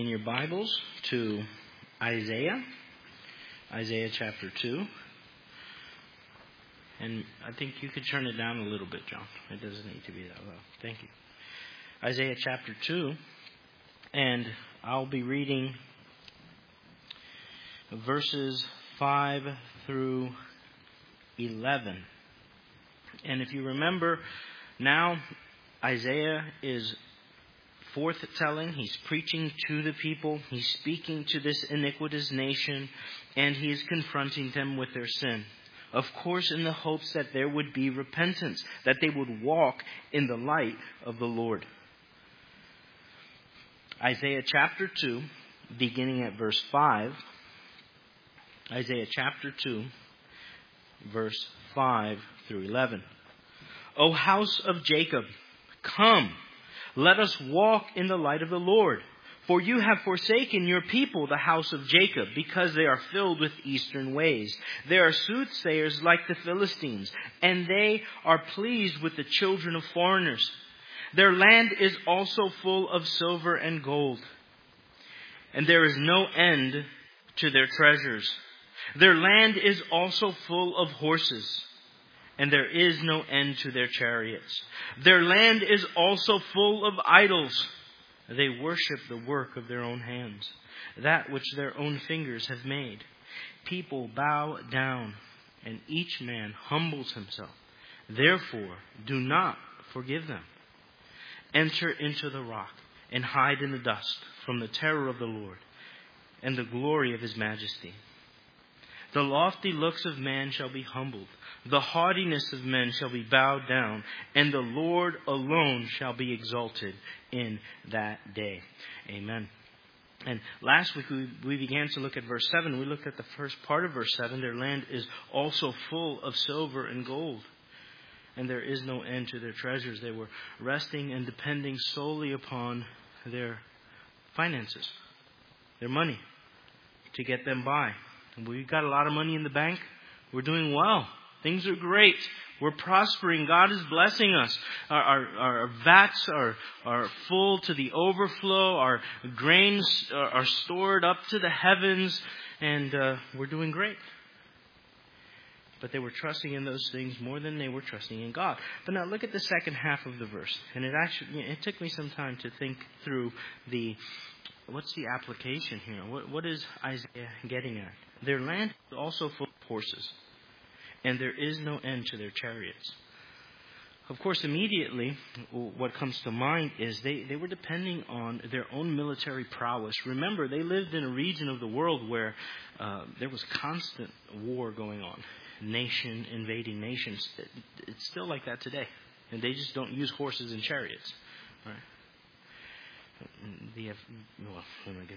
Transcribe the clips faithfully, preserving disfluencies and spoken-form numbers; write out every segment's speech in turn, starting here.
In your Bibles to Isaiah, Isaiah chapter two. And I think you could turn it down a little bit, John. It doesn't need to be that loud. Thank you. Isaiah chapter two. And I'll be reading verses five through eleven. And if you remember, now Isaiah is forth-telling. He's preaching to the people. He's speaking to this iniquitous nation. And he is confronting them with their sin. Of course, in the hopes that there would be repentance. That they would walk in the light of the Lord. Isaiah chapter two, beginning at verse five. Isaiah chapter two, verse five through eleven. O house of Jacob, come. Let us walk in the light of the Lord. For you have forsaken your people, the house of Jacob, because they are filled with eastern ways. They are soothsayers like the Philistines, and they are pleased with the children of foreigners. Their land is also full of silver and gold, and there is no end to their treasures. Their land is also full of horses, and there is no end to their chariots. Their land is also full of idols. They worship the work of their own hands, that which their own fingers have made. People bow down, and each man humbles himself. Therefore, do not forgive them. Enter into the rock, and hide in the dust from the terror of the Lord and the glory of His majesty. The lofty looks of man shall be humbled. The haughtiness of men shall be bowed down. And the Lord alone shall be exalted in that day. Amen. And last week we, we began to look at verse seven. We looked at the first part of verse seven. Their land is also full of silver and gold. And there is no end to their treasures. They were resting and depending solely upon their finances, their money, to get them by. And we've got a lot of money in the bank. We're doing well. Things are great. We're prospering. God is blessing us. Our, our, our vats are, are full to the overflow. Our grains are, are stored up to the heavens. And uh, we're doing great. But they were trusting in those things more than they were trusting in God. But now look at the second half of the verse. And it actually, it took me some time to think through the, what's the application here? What, what is Isaiah getting at? Their land is also full of horses, and there is no end to their chariots. Of course, immediately, what comes to mind is they, they were depending on their own military prowess. Remember, they lived in a region of the world where uh, there was constant war going on. Nation invading nations. It's still like that today. And they just don't use horses and chariots. Right? The, well, let me get,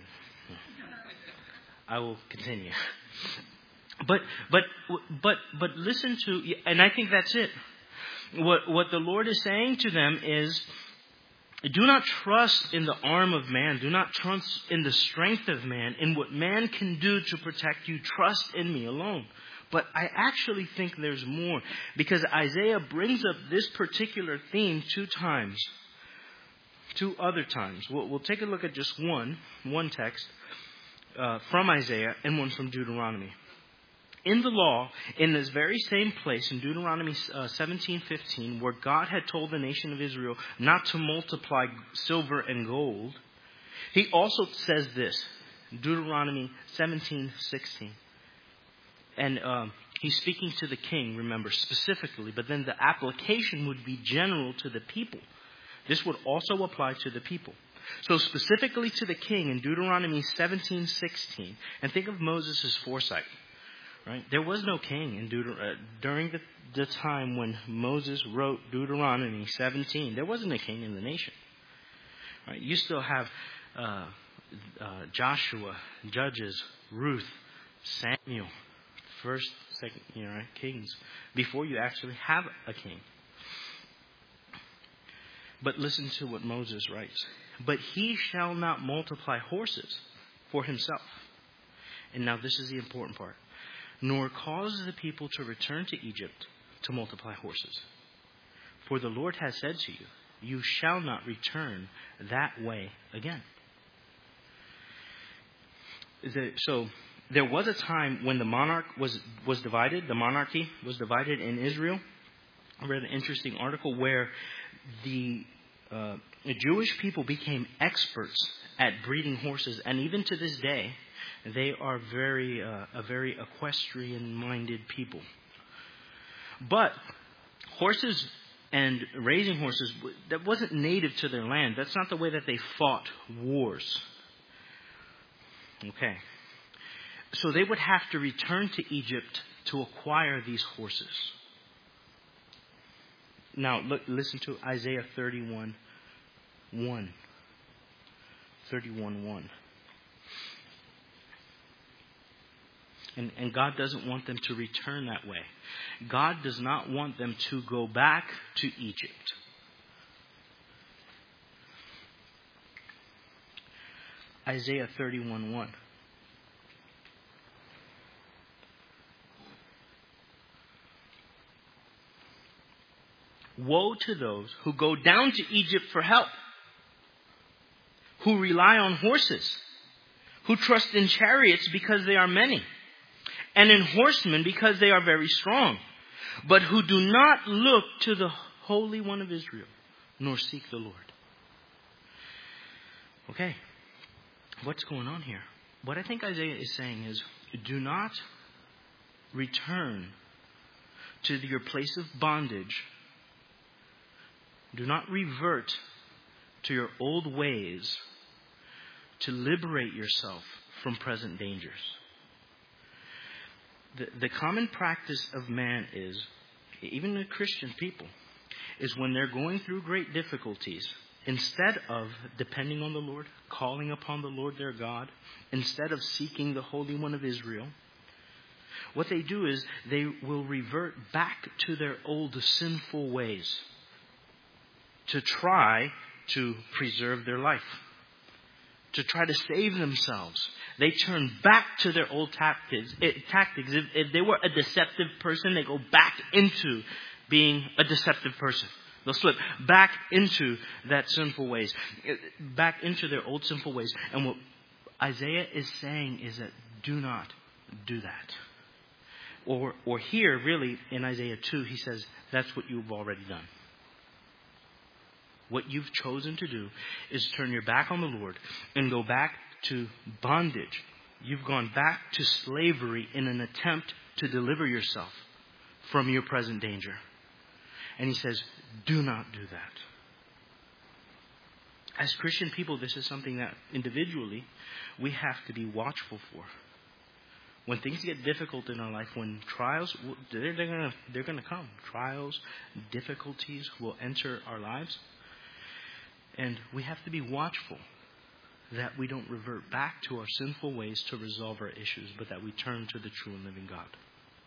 I will continue. But but but but listen to, and I think that's it. What what the Lord is saying to them is, do not trust in the arm of man. Do not trust in the strength of man, in what man can do to protect you. Trust in me alone. But I actually think there's more, because Isaiah brings up this particular theme two times. Two other times. We'll, we'll take a look at just one, one text uh, from Isaiah and one from Deuteronomy. In the law, in this very same place, in Deuteronomy uh, seventeen fifteen, where God had told the nation of Israel not to multiply silver and gold, He also says this, Deuteronomy seventeen sixteen. And um, He's speaking to the king, remember, specifically, but then the application would be general to the people. This would also apply to the people. So specifically to the king in Deuteronomy seventeen sixteen, and think of Moses' foresight. Right? There was no king in Deuter- uh, during the, the time when Moses wrote Deuteronomy seventeen. There wasn't a king in the nation. Right? You still have uh, uh, Joshua, Judges, Ruth, Samuel, First, Second, you know, right? Kings, before you actually have a king. But listen to what Moses writes. But he shall not multiply horses for himself. And now this is the important part. Nor cause the people to return to Egypt to multiply horses. For the Lord has said to you, you shall not return that way again. the, so there was a time when the monarch was, was divided, the monarchy was divided in Israel. I read an interesting article where the, uh, the Jewish people became experts at breeding horses, and even to this day, they are very uh, a very equestrian-minded people. But horses and raising horses, that wasn't native to their land. That's not the way that they fought wars. Okay. So they would have to return to Egypt to acquire these horses. Now, look, listen to Isaiah thirty-one one. thirty-one one. And, and God doesn't want them to return that way. God does not want them to go back to Egypt. Isaiah thirty-one one. Woe to those who go down to Egypt for help, who rely on horses, who trust in chariots because they are many, and in horsemen because they are very strong, but who do not look to the Holy One of Israel, nor seek the Lord. Okay, what's going on here? What I think Isaiah is saying is, do not return to your place of bondage. Do not revert to your old ways to liberate yourself from present dangers. The, the common practice of man is, even the Christian people, is when they're going through great difficulties, instead of depending on the Lord, calling upon the Lord their God, instead of seeking the Holy One of Israel, what they do is they will revert back to their old sinful ways to try to preserve their life, to try to save themselves. They turn back to their old tactics. tactics. If, if they were a deceptive person, they go back into being a deceptive person. They'll slip back into that sinful ways, back into their old sinful ways. And what Isaiah is saying is that do not do that. Or, or here, really, in Isaiah two, he says that's what you've already done. What you've chosen to do is turn your back on the Lord and go back to bondage. You've gone back to slavery in an attempt to deliver yourself from your present danger. And he says, do not do that. As Christian people, this is something that individually we have to be watchful for. When things get difficult in our life, when trials, they're, they're going to they're going to come. Trials, difficulties will enter our lives. And we have to be watchful that we don't revert back to our sinful ways to resolve our issues, but that we turn to the true and living God.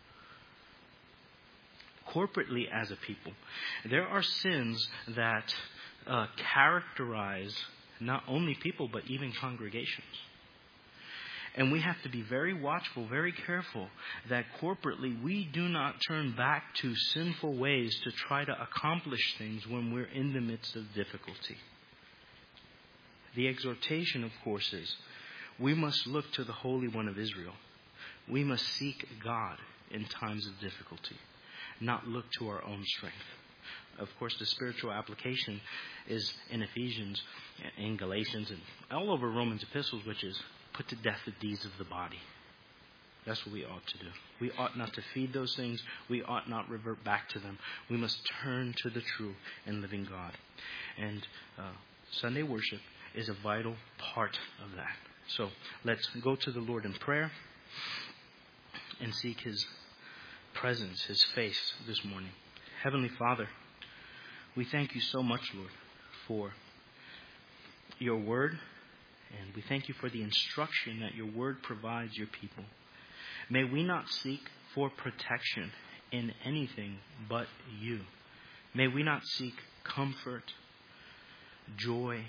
Corporately as a people, there are sins that uh, characterize not only people, but even congregations. And we have to be very watchful, very careful that corporately we do not turn back to sinful ways to try to accomplish things when we're in the midst of difficulty. The exhortation, of course, is we must look to the Holy One of Israel. We must seek God in times of difficulty, not look to our own strength. Of course, the spiritual application is in Ephesians, in Galatians, and all over Romans epistles, which is put to death the deeds of the body. That's what we ought to do. We ought not to feed those things. We ought not revert back to them. We must turn to the true and living God. And uh, Sunday worship is a vital part of that. So let's go to the Lord in prayer and seek His presence, His face this morning. Heavenly Father, we thank you so much, Lord, for your word. And we thank you for the instruction that your word provides your people. May we not seek for protection in anything but you. May we not seek comfort, joy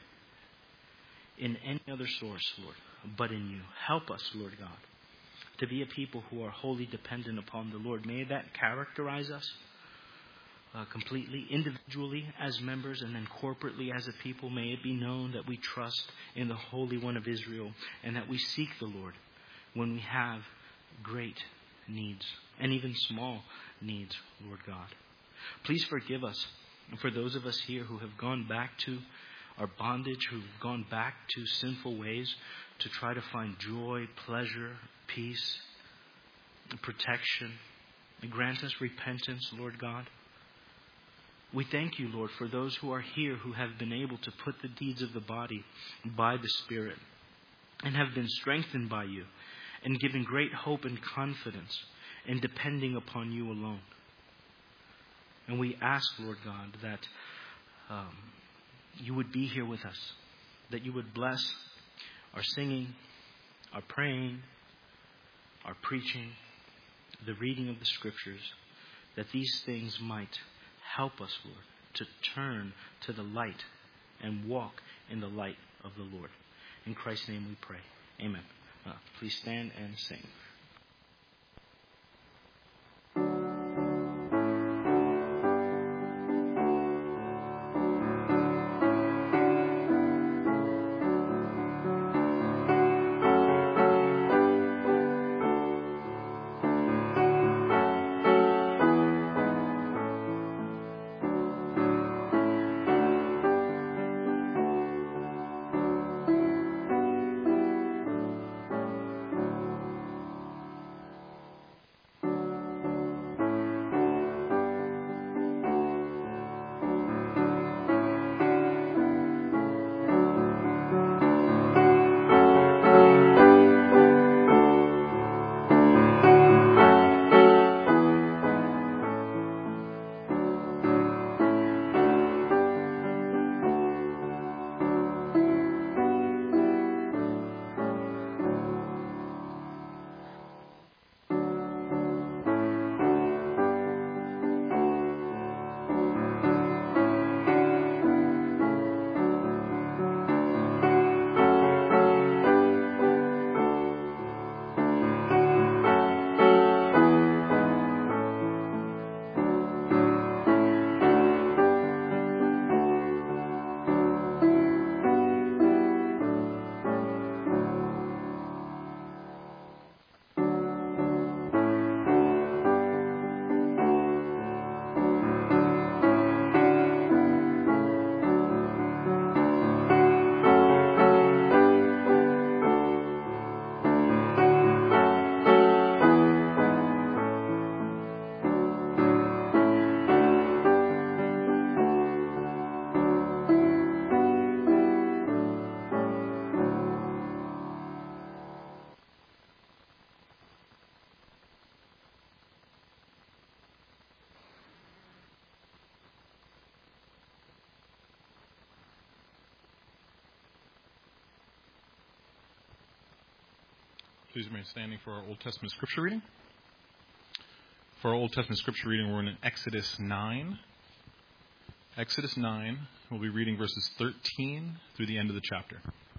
in any other source, Lord, but in you. Help us, Lord God, to be a people who are wholly dependent upon the Lord. May that characterize us. uh, completely, individually as members, and then corporately as a people. May it be known that we trust in the Holy One of Israel and that we seek the Lord when we have great needs and even small needs, Lord God. Please forgive us for those of us here who have gone back to our bondage, who've gone back to sinful ways to try to find joy, pleasure, peace, protection. And grant us repentance, Lord God. We thank you, Lord, for those who are here who have been able to put the deeds of the body by the Spirit and have been strengthened by you and given great hope and confidence in depending upon you alone. And we ask, Lord God, that um, you would be here with us, that you would bless our singing, our praying, our preaching, the reading of the Scriptures, that these things might help us, Lord, to turn to the light and walk in the light of the Lord. In Christ's name we pray. Amen. Uh, please stand and sing. Please remain standing for our Old Testament scripture reading. For our Old Testament scripture reading, we're in Exodus nine. Exodus nine, we'll be reading verses thirteen through the end of the chapter.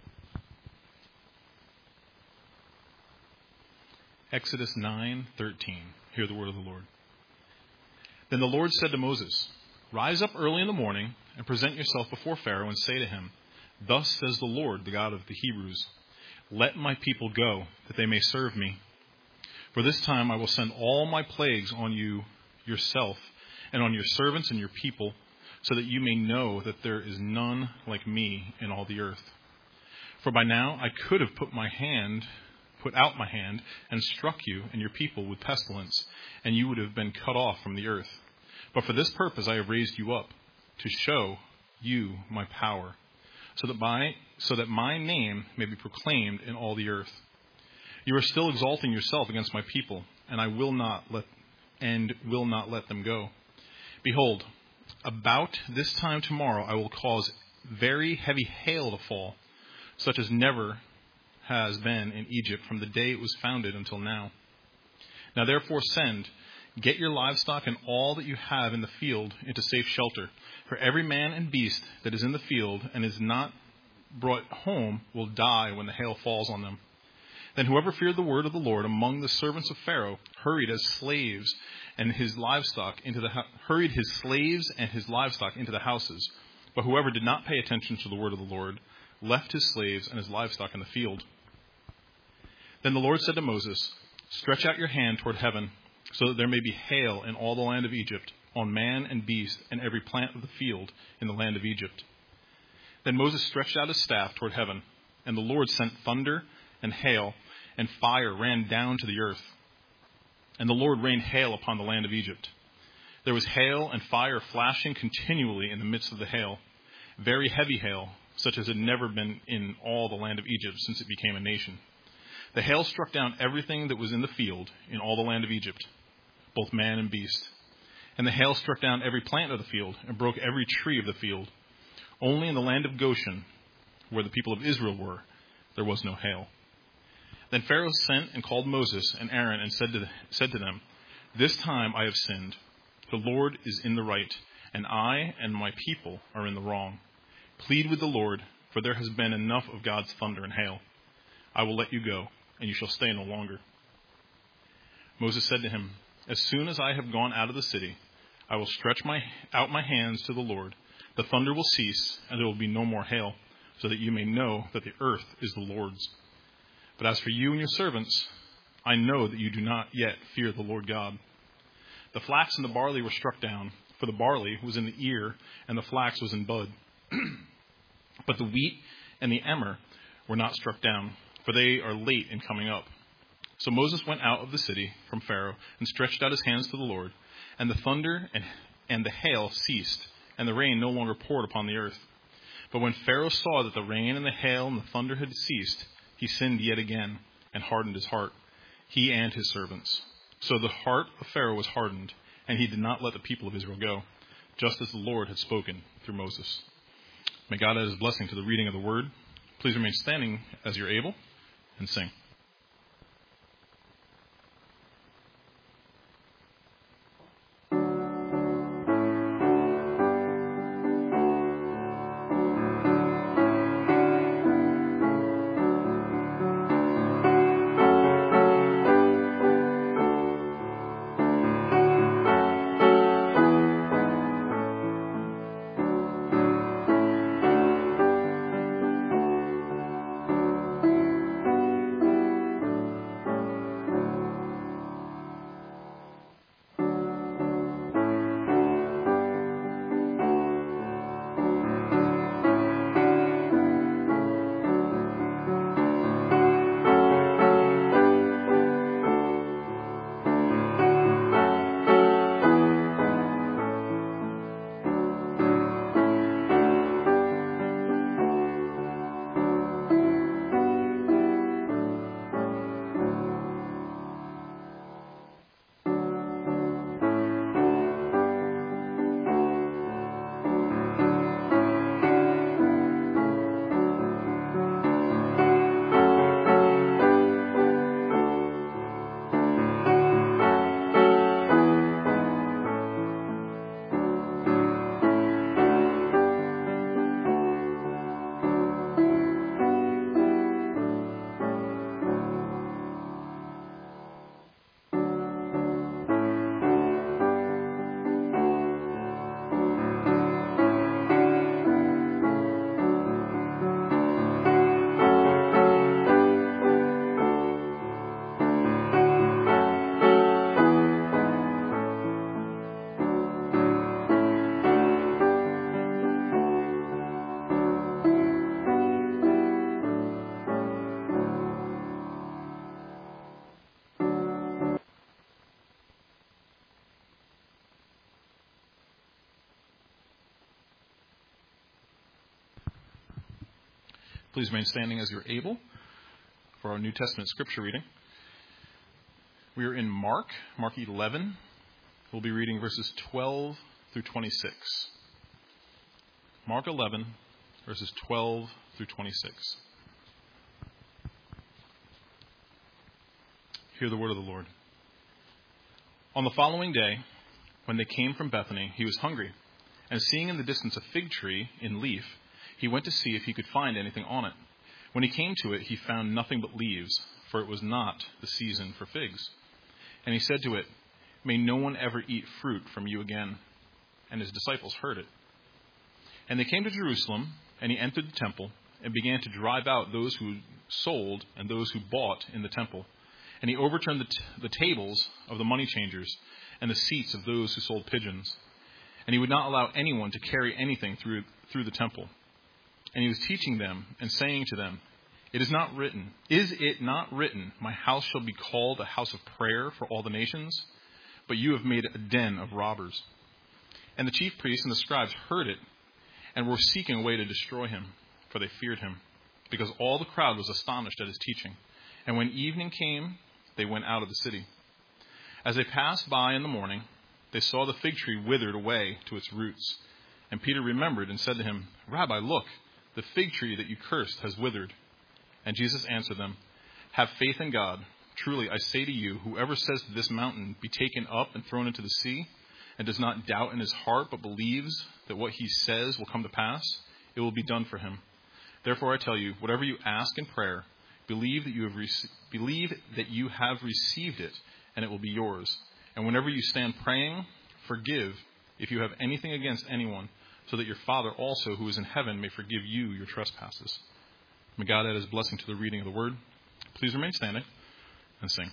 Exodus nine thirteen. Hear the word of the Lord. Then the Lord said to Moses, "Rise up early in the morning and present yourself before Pharaoh and say to him, 'Thus says the Lord, the God of the Hebrews, let my people go, that they may serve me. For this time I will send all my plagues on you yourself and on your servants and your people, so that you may know that there is none like me in all the earth. For by now I could have put my hand, put out my hand and struck you and your people with pestilence, and you would have been cut off from the earth. But for this purpose I have raised you up, to show you my power, so that by so that my name may be proclaimed in all the earth. You are still exalting yourself against my people, and I will not let and will not let them go. Behold, about this time tomorrow I will cause very heavy hail to fall, such as never has been in Egypt from the day it was founded until now. Now therefore send, get your livestock and all that you have in the field into safe shelter. For every man and beast that is in the field and is not brought home will die when the hail falls on them.' Then whoever feared the word of the Lord among the servants of Pharaoh hurried as slaves and his livestock into the hurried his slaves and his livestock into the houses. But whoever did not pay attention to the word of the Lord left his slaves and his livestock in the field. Then the Lord said to Moses, "Stretch out your hand toward heaven, so that there may be hail in all the land of Egypt, on man and beast and every plant of the field in the land of Egypt." Then Moses stretched out his staff toward heaven, and the Lord sent thunder and hail, and fire ran down to the earth. And the Lord rained hail upon the land of Egypt. There was hail and fire flashing continually in the midst of the hail, very heavy hail, such as had never been in all the land of Egypt since it became a nation. The hail struck down everything that was in the field in all the land of Egypt, both man and beast. And the hail struck down every plant of the field and broke every tree of the field. Only in the land of Goshen, where the people of Israel were, there was no hail. Then Pharaoh sent and called Moses and Aaron and said to, the, said to them, "This time I have sinned. The Lord is in the right, and I and my people are in the wrong. Plead with the Lord, for there has been enough of God's thunder and hail. I will let you go, and you shall stay no longer." Moses said to him, "As soon as I have gone out of the city, I will stretch my, out my hands to the Lord. The thunder will cease, and there will be no more hail, so that you may know that the earth is the Lord's. But as for you and your servants, I know that you do not yet fear the Lord God." The flax and the barley were struck down, for the barley was in the ear, and the flax was in bud. But the wheat and the emmer were not struck down, for they are late in coming up. So Moses went out of the city from Pharaoh and stretched out his hands to the Lord, and the thunder and, and the hail ceased, and the rain no longer poured upon the earth. But when Pharaoh saw that the rain and the hail and the thunder had ceased, he sinned yet again and hardened his heart, he and his servants. So the heart of Pharaoh was hardened, and he did not let the people of Israel go, just as the Lord had spoken through Moses. May God add his blessing to the reading of the word. Please remain standing as you're able and sing. Please remain standing as you're able for our New Testament scripture reading. We are in Mark, Mark eleven. We'll be reading verses twelve through twenty-six. Mark eleven, verses twelve through twenty-six. Hear the word of the Lord. On the following day, when they came from Bethany, he was hungry, and seeing in the distance a fig tree in leaf, he went to see if he could find anything on it. When he came to it, he found nothing but leaves, for it was not the season for figs. And he said to it, may no one ever eat fruit from you again." And his disciples heard it. And they came to Jerusalem, and he entered the temple and began to drive out those who sold and those who bought in the temple. And he overturned the, t- the tables of the money changers and the seats of those who sold pigeons. And he would not allow anyone to carry anything through, through the temple. And he was teaching them and saying to them, "It is not written, is it not written, my house shall be called a house of prayer for all the nations? But you have made it a den of robbers." And the chief priests and the scribes heard it and were seeking a way to destroy him, for they feared him, because all the crowd was astonished at his teaching. And when evening came, they went out of the city. As they passed by in the morning, they saw the fig tree withered away to its roots. And Peter remembered and said to him, "Rabbi, look, the fig tree that you cursed has withered." And Jesus answered them, "Have faith in God. Truly, I say to you, whoever says to this mountain, 'Be taken up and thrown into the sea,' and does not doubt in his heart, but believes that what he says will come to pass, it will be done for him. Therefore, I tell you, whatever you ask in prayer, believe that you have rec- believe that you have received it, and it will be yours. And whenever you stand praying, forgive if you have anything against anyone, so that your Father also, who is in heaven, may forgive you your trespasses." May God add his blessing to the reading of the word. Please remain standing and sing.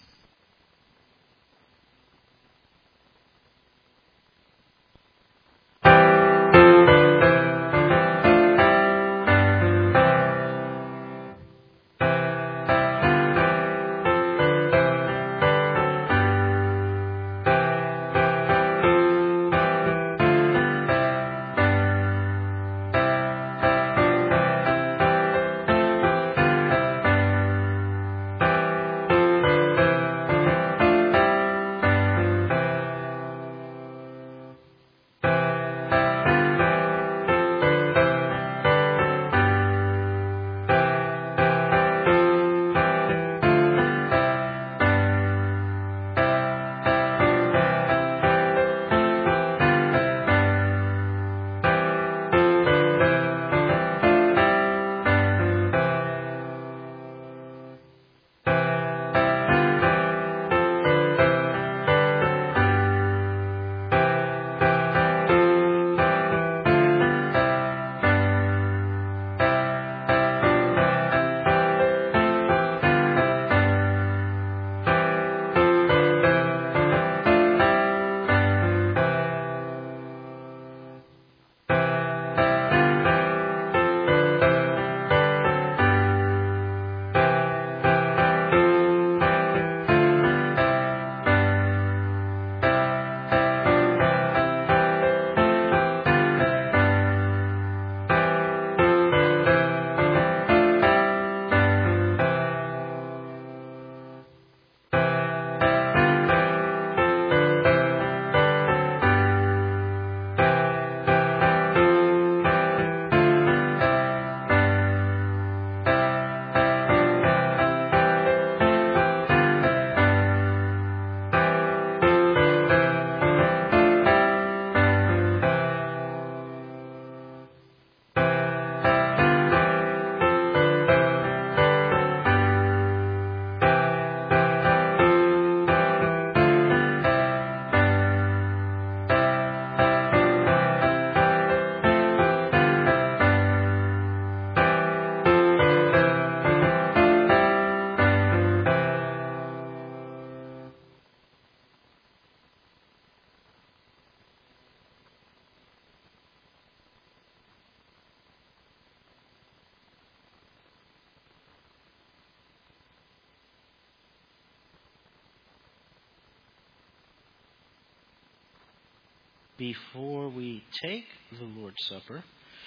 Before we take the Lord's Supper,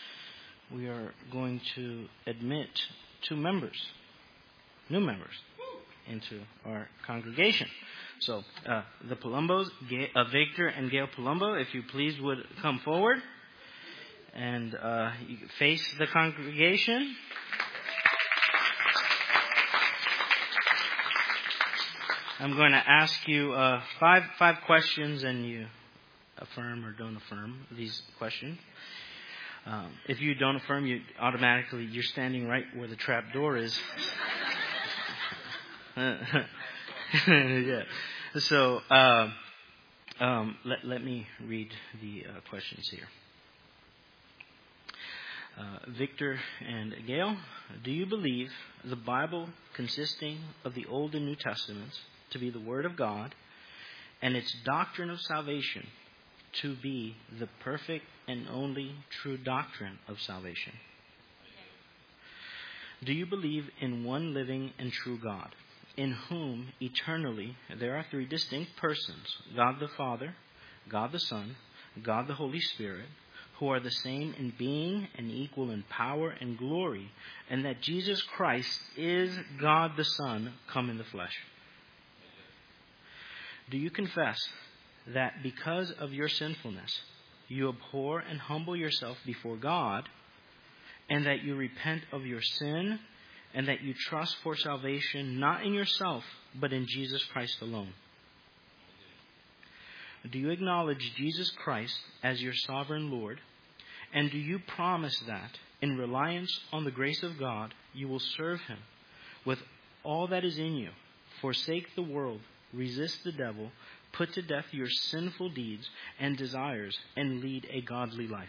we are going to admit two members, new members, into our congregation. So, uh, the Palombos, Ga- uh, Victor and Gail Palumbo, if you please would come forward and uh, you face the congregation. I'm going to ask you uh, five five questions, and you affirm or don't affirm these questions. Um, if you don't affirm, you automatically you're standing right where the trap door is. Yeah. So uh, Um, let, let me read the uh, questions here. Uh, Victor and Gail, do you believe the Bible consisting of the Old and New Testaments to be the Word of God and its doctrine of salvation to be the perfect and only true doctrine of salvation? Do you believe in one living and true God, in whom eternally there are three distinct persons, God the Father, God the Son, God the Holy Spirit, who are the same in being and equal in power and glory, and that Jesus Christ is God the Son come in the flesh? Do you confess that because of your sinfulness you abhor and humble yourself before God, and that you repent of your sin, and that you trust for salvation not in yourself, but in Jesus Christ alone? Do you acknowledge Jesus Christ as your sovereign Lord? And do you promise that, in reliance on the grace of God, you will serve Him with all that is in you, forsake the world, resist the devil, put to death your sinful deeds and desires, and lead a godly life?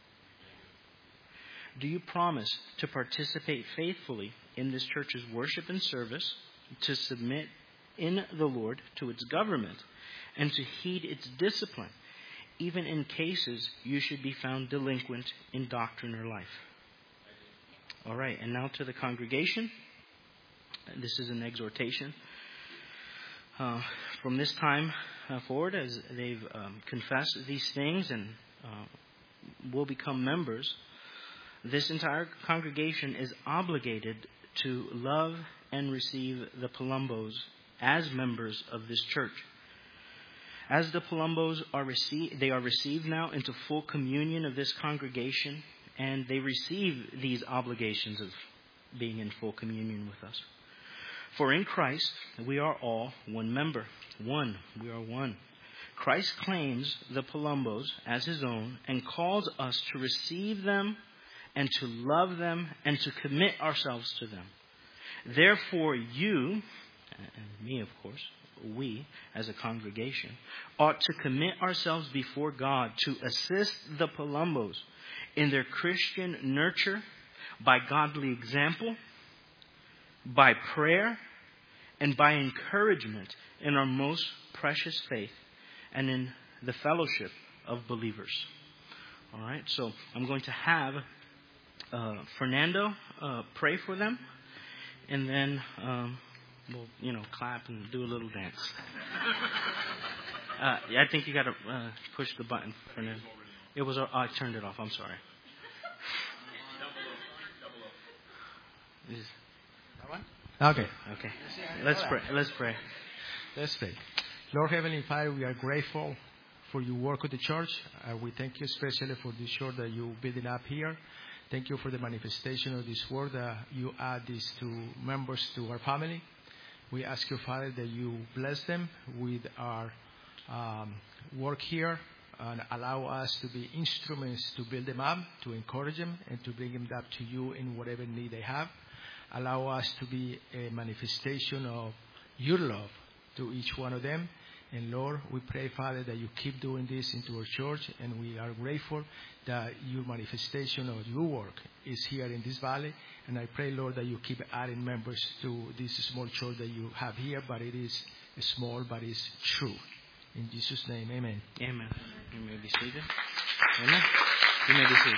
Do you promise to participate faithfully in this church's worship and service, to submit in the Lord to its government, and to heed its discipline, even in cases you should be found delinquent in doctrine or life? All right, and now to the congregation. This is an exhortation. Uh, from this time uh, forward, as they've um, confessed these things and uh, will become members, this entire congregation is obligated to love and receive the Palombos as members of this church. As the Palombos are received, they are received now into full communion of this congregation, and they receive these obligations of being in full communion with us. For in Christ we are all one member. One, we are one. Christ claims the Palombos as His own and calls us to receive them and to love them and to commit ourselves to them. Therefore you, and me of course, we as a congregation, ought to commit ourselves before God to assist the Palombos in their Christian nurture by godly example, by prayer, and by encouragement in our most precious faith and in the fellowship of believers. All right, so I'm going to have uh, Fernando uh, pray for them, and then um, we'll, you know, clap and do a little dance. uh, I think you got to uh, push the button, Fernando. It was. Uh, I turned it off. I'm sorry. Is that one? Okay. Okay. Let's pray. Let's pray. Let's pray. Lord Heavenly Father, we are grateful for your work with the church. Uh, we thank you especially for this church that you building up here. Thank you for the manifestation of this word that you add these two members to our family. We ask you, Father, that you bless them with our um, work here and allow us to be instruments to build them up, to encourage them, and to bring them up to you in whatever need they have. Allow us to be a manifestation of your love to each one of them. And Lord, we pray, Father, that you keep doing this into our church, and we are grateful that your manifestation of your work is here in this valley. And I pray, Lord, that you keep adding members to this small church that you have here, but it is small, but it's true. In Jesus' name, amen. Amen. You may be seated. Amen. You may be seated.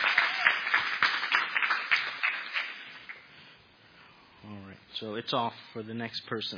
All right. So it's off for the next person.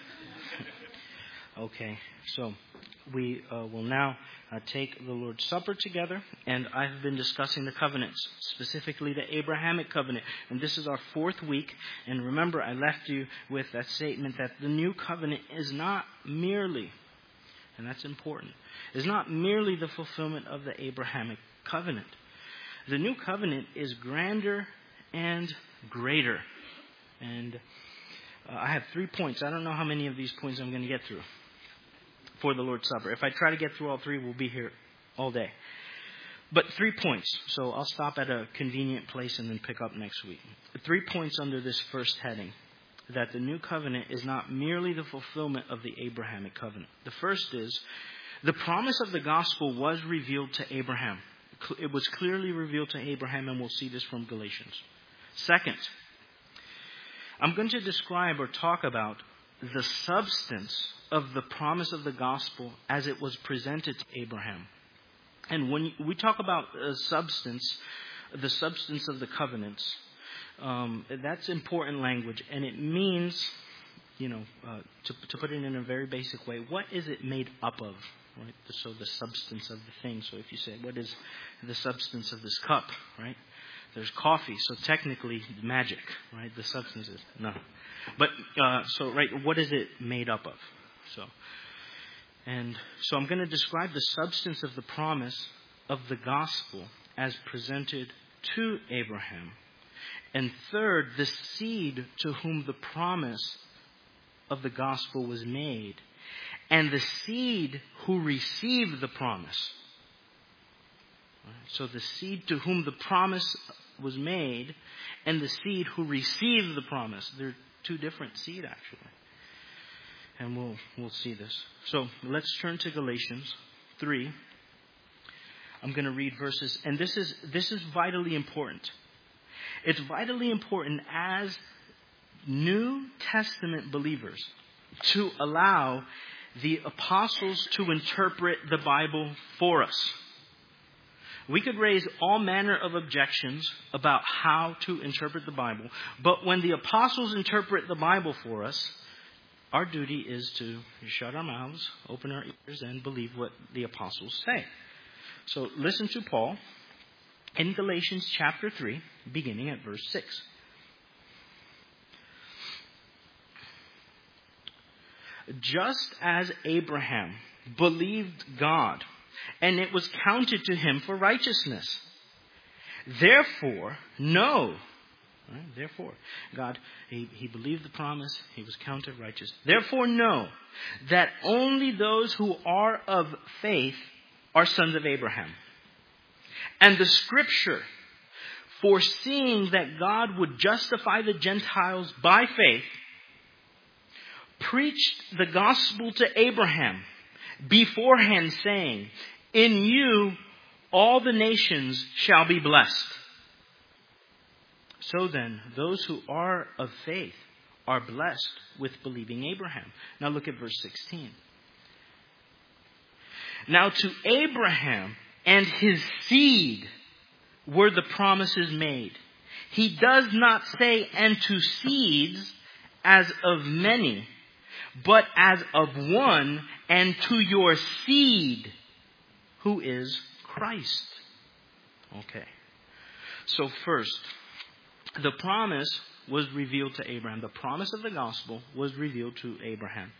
Okay. So we uh, will now uh, take the Lord's Supper together. And I've been discussing the covenants, specifically the Abrahamic covenant. And this is our fourth week. And remember, I left you with that statement that the new covenant is not merely, and that's important, is not merely the fulfillment of the Abrahamic covenant. The new covenant is grander and greater. And uh, I have three points. I don't know how many of these points I'm going to get through for the Lord's Supper. If I try to get through all three, we'll be here all day. But three points. So I'll stop at a convenient place and then pick up next week. Three points under this first heading. That the new covenant is not merely the fulfillment of the Abrahamic covenant. The first is The promise of the gospel was revealed to Abraham. It was clearly revealed to Abraham, and we'll see this from Galatians. Second, I'm going to describe or talk about the substance of the promise of the gospel as it was presented to Abraham. And when we talk about uh, substance, the substance of the covenants, um, that's important language, and it means, you know, uh, to, to put it in a very basic way, what is it made up of? Right? So the substance of the thing. So if you say, what is the substance of this cup? Right? There's coffee. So technically, magic. Right? The substance is no. But uh, so right, what is it made up of? So, and so I'm going to describe the substance of the promise of the gospel as presented to Abraham. And third, the seed to whom the promise of the gospel was made. And the seed who received the promise. So the seed to whom the promise was made, and the seed who received the promise. They're two different seed, actually. And we'll we'll see this. So let's turn to Galatians three. I'm going to read verses, and this is this is vitally important. It's vitally important as New Testament believers to allow the apostles to interpret the Bible for us. We could raise all manner of objections about how to interpret the Bible, but when the apostles interpret the Bible for us, our duty is to shut our mouths, open our ears, and believe what the apostles say. So listen to Paul in Galatians chapter three, beginning at verse six. Just as Abraham believed God, and it was counted to him for righteousness. Therefore, know, right? Therefore, God, he, he believed the promise, he was counted righteous. Therefore, know that only those who are of faith are sons of Abraham. And the scripture, foreseeing that God would justify the Gentiles by faith, preached the gospel to Abraham beforehand, saying, in you all the nations shall be blessed. So then, those who are of faith are blessed with believing Abraham. Now look at verse sixteen. Now to Abraham and his seed were the promises made. He does not say, and to seeds as of many, but as of one, and to your seed, who is Christ. Okay. So first, the promise was revealed to Abraham. The promise of the gospel was revealed to Abraham.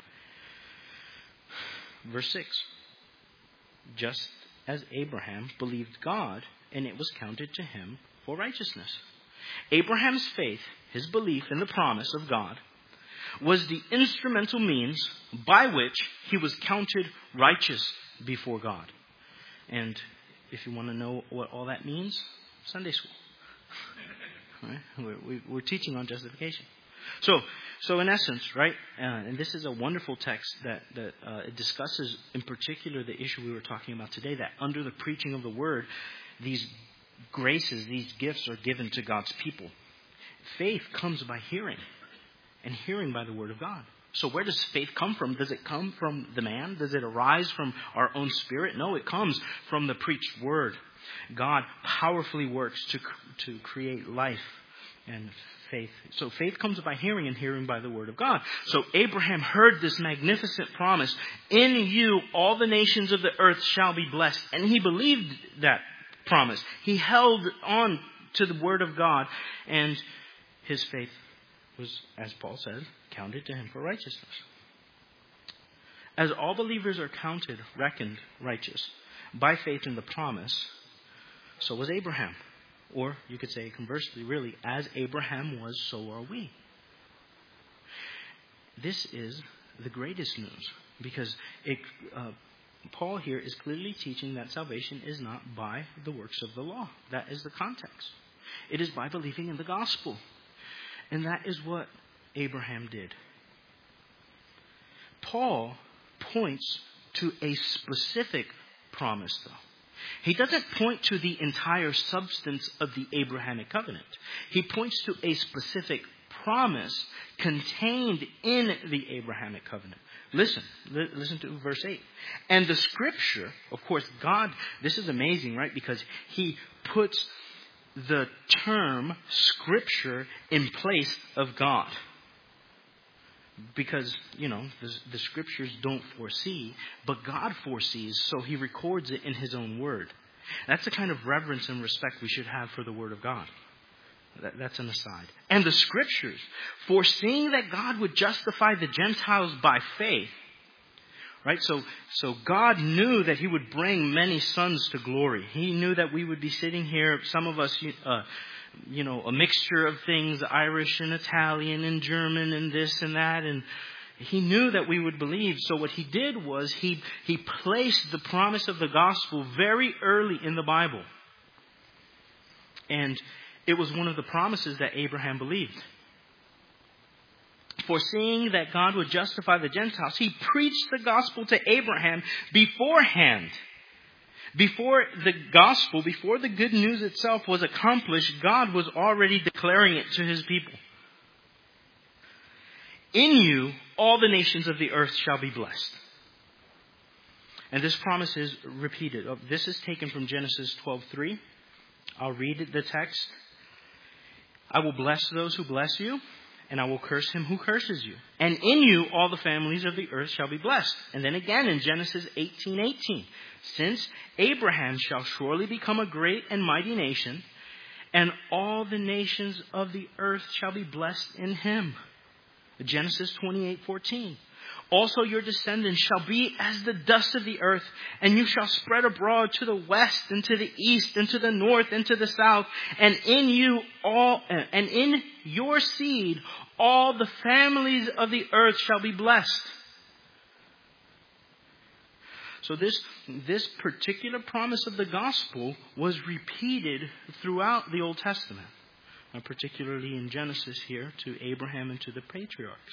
Verse six. Just as Abraham believed God, and it was counted to him for righteousness. Abraham's faith, his belief in the promise of God, was the instrumental means by which he was counted righteous before God. And if you want to know what all that means, Sunday school. Right? We're, we're teaching on justification. So, so in essence, right, uh, and this is a wonderful text that, that uh, it discusses in particular the issue we were talking about today, that under the preaching of the word, these graces, these gifts are given to God's people. Faith comes by hearing, and hearing by the word of God. So where does faith come from? Does it come from the man? Does it arise from our own spirit? No, it comes from the preached word. God powerfully works to to create life and faith. So faith comes by hearing, and hearing by the word of God. So Abraham heard this magnificent promise, in you all the nations of the earth shall be blessed. And he believed that promise. He held on to the word of God, and his faith was, as Paul says, counted to him for righteousness. As all believers are counted, reckoned righteous by faith in the promise, so was Abraham. Or you could say conversely, really, as Abraham was, so are we. This is the greatest news, because it, uh, Paul here is clearly teaching that salvation is not by the works of the law. That is the context. It is by believing in the gospel. And that is what Abraham did. Paul points to a specific promise, though. He doesn't point to the entire substance of the Abrahamic covenant. He points to a specific promise contained in the Abrahamic covenant. Listen, li- listen to verse eight. And the scripture, of course, God, this is amazing, right? Because he puts the term scripture in place of God. Because, you know, the, the scriptures don't foresee, but God foresees, so he records it in his own word. That's the kind of reverence and respect we should have for the word of God. That, that's an aside. And the scriptures, foreseeing that God would justify the Gentiles by faith, right? So, so God knew that he would bring many sons to glory. He knew that we would be sitting here, some of us, uh, you know, a mixture of things, Irish and Italian and German and this and that. And he knew that we would believe. So what he did was he, he placed the promise of the gospel very early in the Bible. And it was one of the promises that Abraham believed. Foreseeing that God would justify the Gentiles, he preached the gospel to Abraham beforehand. Before the gospel, before the good news itself was accomplished, God was already declaring it to his people. In you, all the nations of the earth shall be blessed. And this promise is repeated. This is taken from Genesis twelve three. I'll read the text. I will bless those who bless you, and I will curse him who curses you. And in you all the families of the earth shall be blessed. And then again in Genesis eighteen eighteen. Since Abraham shall surely become a great and mighty nation, and all the nations of the earth shall be blessed in him. Genesis twenty-eight fourteen. Also your descendants shall be as the dust of the earth, and you shall spread abroad to the west and to the east and to the north and to the south, and in you all and in your seed all the families of the earth shall be blessed. So this this particular promise of the gospel was repeated throughout the Old Testament, and particularly in Genesis here to Abraham and to the patriarchs.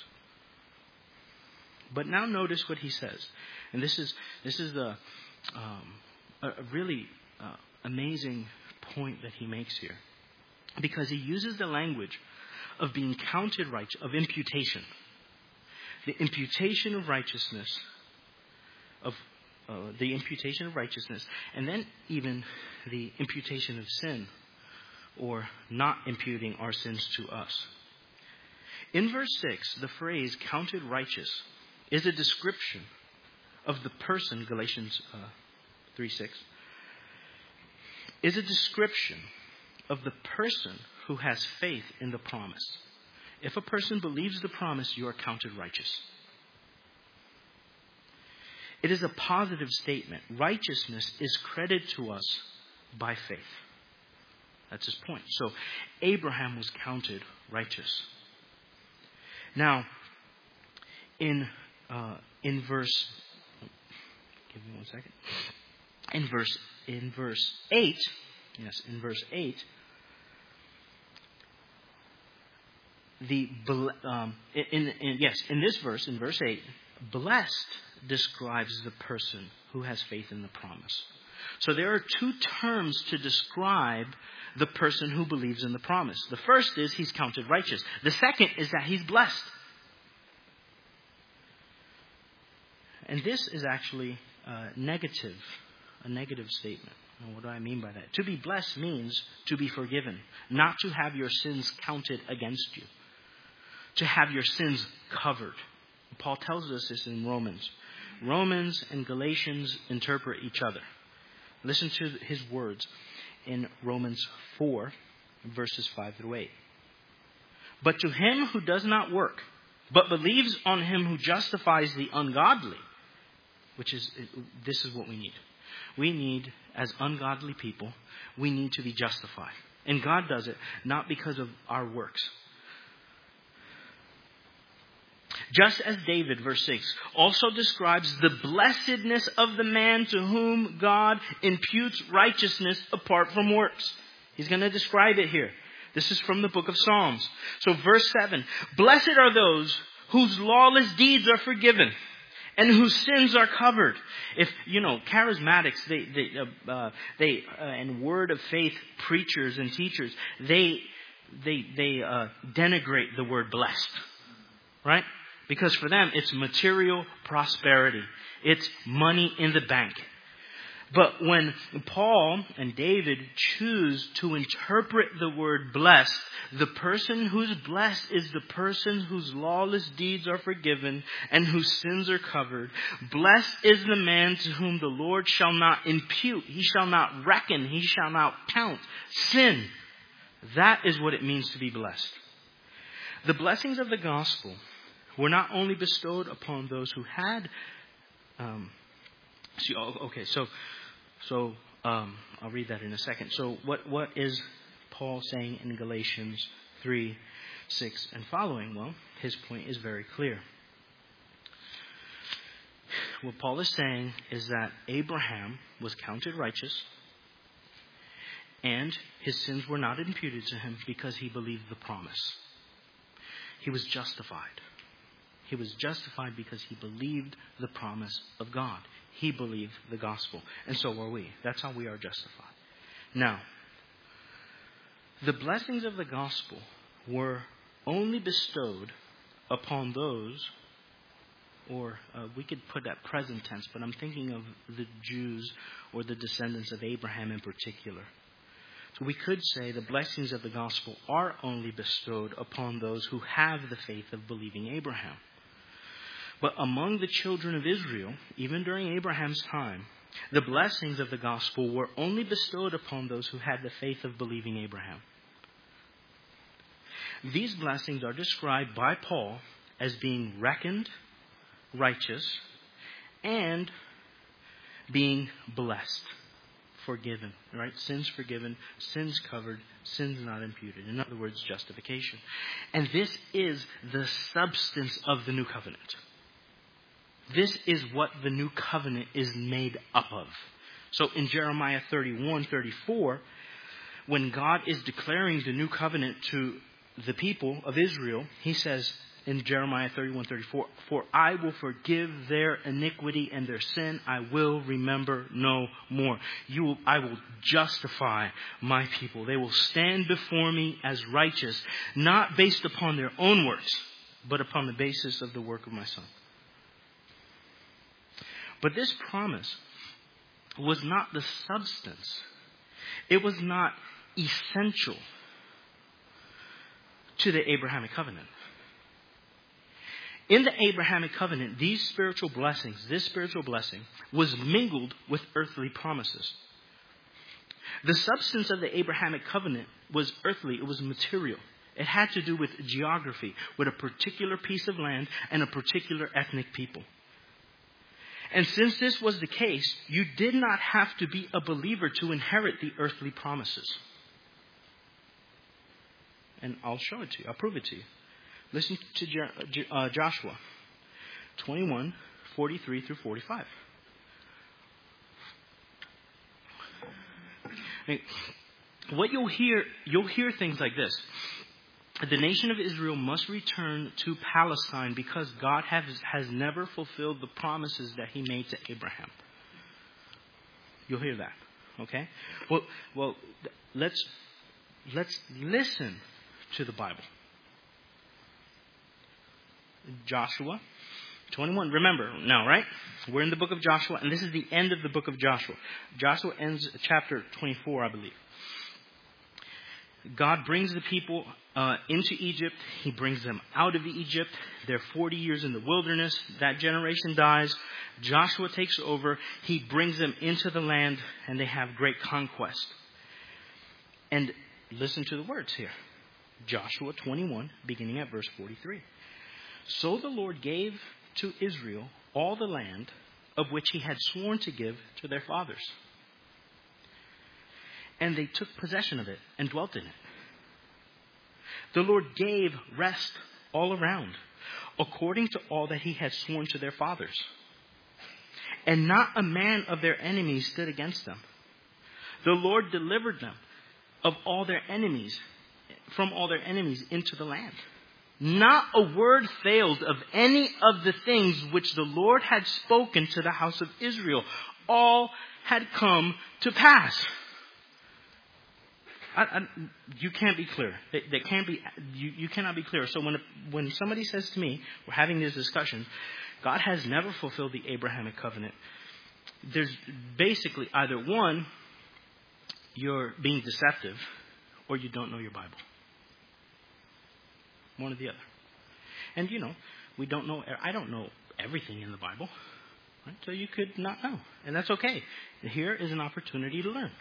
But now notice what he says. And this is this is the um, a really uh, amazing point that he makes here. Because he uses the language of being counted righteous, of imputation. The imputation of righteousness, of uh, the imputation of righteousness, and then even the imputation of sin, or not imputing our sins to us. In verse six, the phrase counted righteous is a description of the person, Galatians uh, three six, is a description of the person who has faith in the promise. If a person believes the promise, you are counted righteous. It is a positive statement. Righteousness is credited to us by faith. That's his point. So Abraham was counted righteous. Now, in Uh, in verse, give me one second. In verse, in verse eight, yes, in verse eight, the um, in, in yes, in this verse, in verse eight, blessed describes the person who has faith in the promise. So there are two terms to describe the person who believes in the promise. The first is he's counted righteous. The second is that he's blessed. And this is actually uh, negative, a negative statement. And what do I mean by that? To be blessed means to be forgiven, not to have your sins counted against you, to have your sins covered. Paul tells us this in Romans. Romans and Galatians interpret each other. Listen to his words in Romans four, verses five through eight. But to him who does not work, but believes on him who justifies the ungodly, which is, this is what we need. We need, as ungodly people, we need to be justified. And God does it not because of our works. Just as David, verse six, also describes the blessedness of the man to whom God imputes righteousness apart from works. He's going to describe it here. This is from the book of Psalms. So verse seven, blessed are those whose lawless deeds are forgiven and whose sins are covered. If, you know, charismatics, they, they, uh, uh, they, uh, and word of faith preachers and teachers, they, they, they, uh, denigrate the word blessed. Right? Because for them, it's material prosperity. It's money in the bank. But when Paul and David choose to interpret the word blessed, the person who's blessed is the person whose lawless deeds are forgiven and whose sins are covered. Blessed is the man to whom the Lord shall not impute. He shall not reckon. He shall not count sin. That is what it means to be blessed. The blessings of the gospel were not only bestowed upon those who had um, See, okay, so so um, I'll read that in a second. So what what is Paul saying in Galatians three, six, and following? Well, his point is very clear. What Paul is saying is that Abraham was counted righteous, and his sins were not imputed to him because he believed the promise. He was justified. He was justified because he believed the promise of God. He believed the gospel. And so are we. That's how we are justified. Now, the blessings of the gospel were only bestowed upon those, or uh, we could put that present tense, but I'm thinking of the Jews or the descendants of Abraham in particular. So we could say the blessings of the gospel are only bestowed upon those who have the faith of believing Abraham. But among the children of Israel, even during Abraham's time, the blessings of the gospel were only bestowed upon those who had the faith of believing Abraham. These blessings are described by Paul as being reckoned righteous and being blessed, forgiven, right? Sins forgiven, sins covered, sins not imputed. In other words, justification. And this is the substance of the new covenant. This is what the new covenant is made up of. So in Jeremiah thirty-one, thirty-four, when God is declaring the new covenant to the people of Israel, he says in Jeremiah thirty-one, thirty-four, "For I will forgive their iniquity and their sin I will remember no more. You will, I will justify my people. They will stand before me as righteous, not based upon their own works, but upon the basis of the work of my Son." But this promise was not the substance. It was not essential to the Abrahamic covenant. In the Abrahamic covenant, these spiritual blessings, this spiritual blessing, was mingled with earthly promises. The substance of the Abrahamic covenant was earthly. It was material. It had to do with geography, with a particular piece of land and a particular ethnic people. And since this was the case, you did not have to be a believer to inherit the earthly promises. And I'll show it to you. I'll prove it to you. Listen to uh, Joshua twenty-one, forty-three through forty-five. I mean, what you'll hear, you'll hear things like this. The nation of Israel must return to Palestine because God has, has never fulfilled the promises that he made to Abraham. You'll hear that. Okay? Well, well, let's, let's listen to the Bible. Joshua twenty-one. Remember now, right? We're in the book of Joshua, and this is the end of the book of Joshua. Joshua ends chapter twenty-four, I believe. God brings the people uh, into Egypt. He brings them out of Egypt. They're forty years in the wilderness. That generation dies. Joshua takes over. He brings them into the land, and they have great conquest. And listen to the words here. Joshua twenty-one, beginning at verse forty-three. So the Lord gave to Israel all the land of which he had sworn to give to their fathers. And they took possession of it and dwelt in it. The Lord gave rest all around, according to all that he had sworn to their fathers. And not a man of their enemies stood against them. The Lord delivered them of all their enemies, from all their enemies into the land. Not a word failed of any of the things which the Lord had spoken to the house of Israel. All had come to pass. I, I, you can't be clear. They, they can't be. You, you cannot be clear. So when when somebody says to me, we're having this discussion, God has never fulfilled the Abrahamic covenant. There's basically either one, you're being deceptive, or you don't know your Bible. One or the other. And you know, we don't know. I don't know everything in the Bible, right? So you could not know, and that's okay. Here is an opportunity to learn.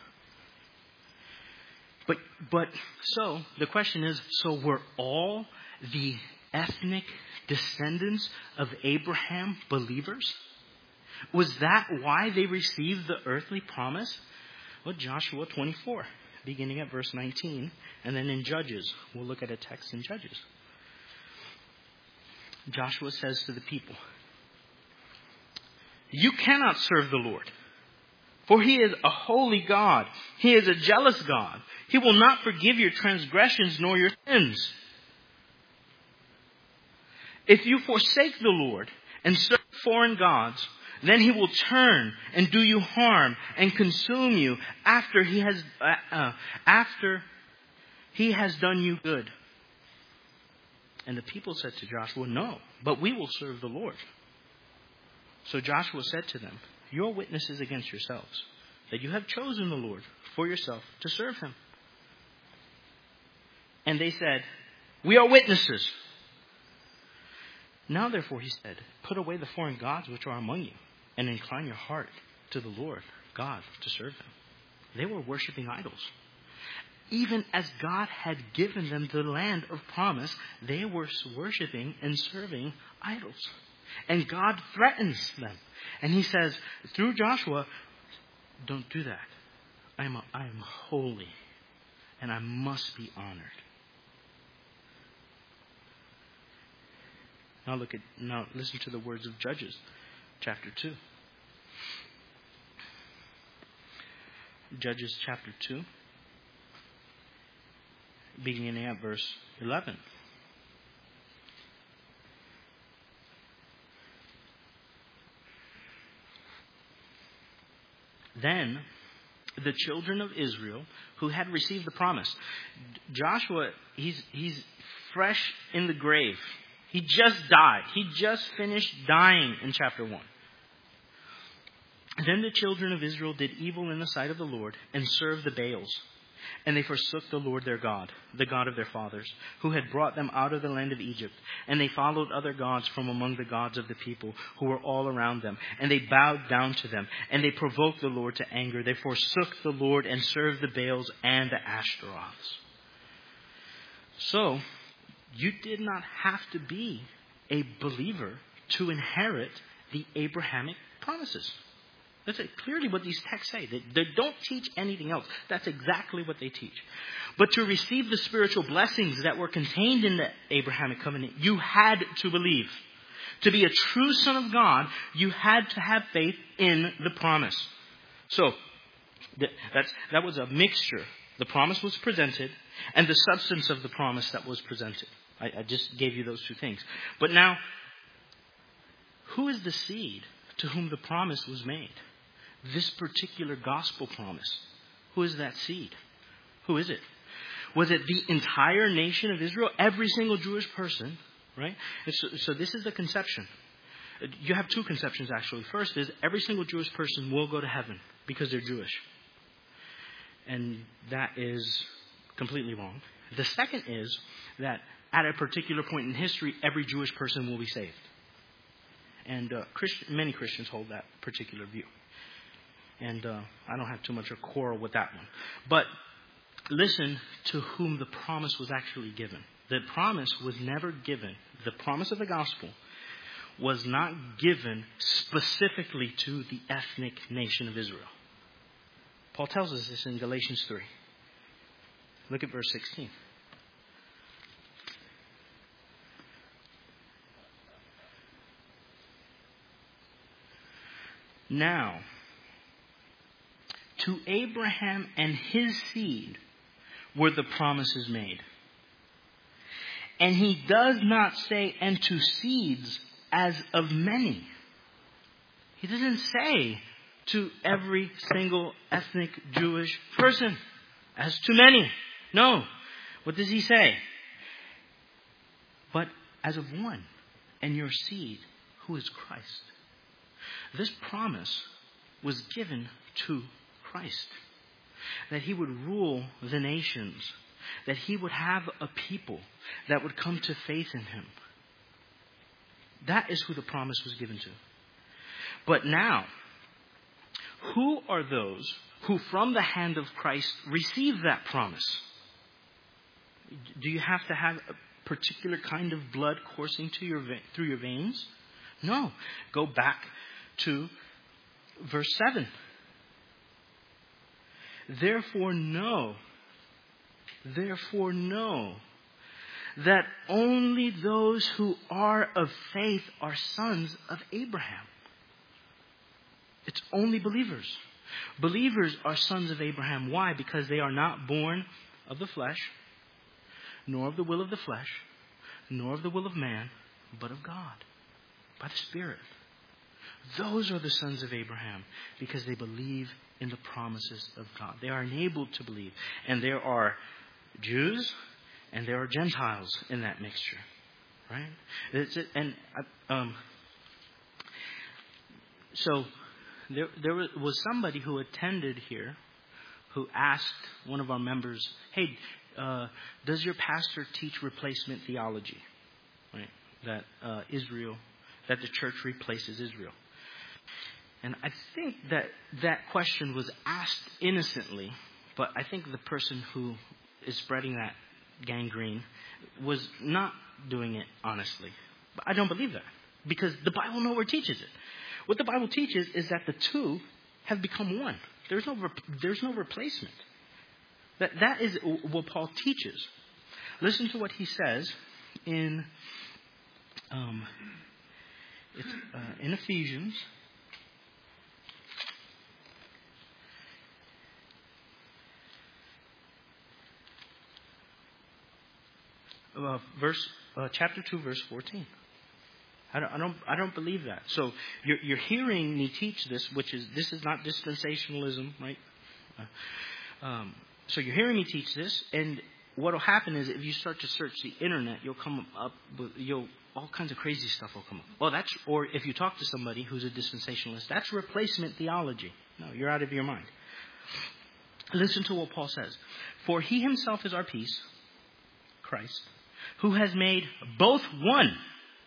But, but, so, the question is, so were all the ethnic descendants of Abraham believers? Was that why they received the earthly promise? Well, Joshua twenty-four, beginning at verse nineteen, and then in Judges. We'll look at a text in Judges. Joshua says to the people, "You cannot serve the Lord, for He is a holy God. He is a jealous God. He will not forgive your transgressions nor your sins. If you forsake the Lord and serve foreign gods, then He will turn and do you harm and consume you after He has uh, uh, after He has done you good." And the people said to Joshua, "No, but we will serve the Lord." So Joshua said to them, "You are witnesses against yourselves, that you have chosen the Lord for yourself to serve Him." And they said, "We are witnesses." Now therefore, he said, "Put away the foreign gods which are among you, and incline your heart to the Lord God to serve Him." They were worshiping idols. Even as God had given them the land of promise, they were worshiping and serving idols. And God threatens them. And He says, through Joshua, "Don't do that. I am, a, I am holy, and I must be honored." Now look at now listen to the words of Judges, chapter two. Judges chapter two, beginning at verse eleven. Then the children of Israel, who had received the promise, Joshua, he's he's fresh in the grave. He just died. He just finished dying in chapter one. Then the children of Israel did evil in the sight of the Lord and served the Baals. And they forsook the Lord their God, the God of their fathers, who had brought them out of the land of Egypt. And they followed other gods from among the gods of the people who were all around them. And they bowed down to them. And they provoked the Lord to anger. They forsook the Lord and served the Baals and the Ashtaroths. So, you did not have to be a believer to inherit the Abrahamic promises. That's clearly what these texts say. They, they don't teach anything else. That's exactly what they teach. But to receive the spiritual blessings that were contained in the Abrahamic covenant, you had to believe. To be a true son of God, you had to have faith in the promise. So, that's, that was a mixture. The promise was presented, and the substance of the promise that was presented. I, I just gave you those two things. But now, who is the seed to whom the promise was made? This particular gospel promise. Who is that seed? Who is it? Was it the entire nation of Israel? Every single Jewish person, right? So, so this is the conception. You have two conceptions, actually. First is every single Jewish person will go to heaven because they're Jewish. And that is completely wrong. The second is that at a particular point in history, every Jewish person will be saved. And uh, Christ- many Christians hold that particular view. And uh, I don't have too much of a quarrel with that one. But listen to whom the promise was actually given. The promise was never given. The promise of the gospel was not given specifically to the ethnic nation of Israel. Paul tells us this in Galatians three. Look at verse sixteen. Now, to Abraham and his seed were the promises made. And he does not say, and to seeds as of many. He doesn't say to every single ethnic Jewish person as to many. No. What does he say? But as of one, and your seed, who is Christ. This promise was given to Christ. That he would rule the nations. That he would have a people that would come to faith in him. That is who the promise was given to. But now, who are those who from the hand of Christ receive that promise? Do you have to have a particular kind of blood coursing to your ve- through your veins? No. Go back to verse seven. Therefore know, therefore know that only those who are of faith are sons of Abraham. It's only believers. Believers are sons of Abraham. Why? Because they are not born of the flesh, nor of the will of the flesh, nor of the will of man, but of God, by the Spirit. Those are the sons of Abraham because they believe in the promises of God. They are enabled to believe. And there are Jews and there are Gentiles in that mixture. Right? It's, and um, so there, there was somebody who attended here who asked one of our members, hey, uh, does your pastor teach replacement theology? Right? That uh, Israel, that the church replaces Israel. And I think that that question was asked innocently, but I think the person who is spreading that gangrene was not doing it honestly. But I don't believe that because the Bible nowhere teaches it. What the Bible teaches is that the two have become one. There's no there's no replacement. That that is what Paul teaches. Listen to what he says in um, it's, uh, in Ephesians. Uh, verse uh, chapter two, verse fourteen. I don't, I don't, I don't believe that. So you're, you're hearing me teach this, which is this is not dispensationalism, right? Uh, um, so you're hearing me teach this, and what will happen is if you start to search the internet, you'll come up with you'll all kinds of crazy stuff will come up. Oh, that's or if you talk to somebody who's a dispensationalist, that's replacement theology. No, you're out of your mind. Listen to what Paul says: "For he himself is our peace, Christ, who has made both one."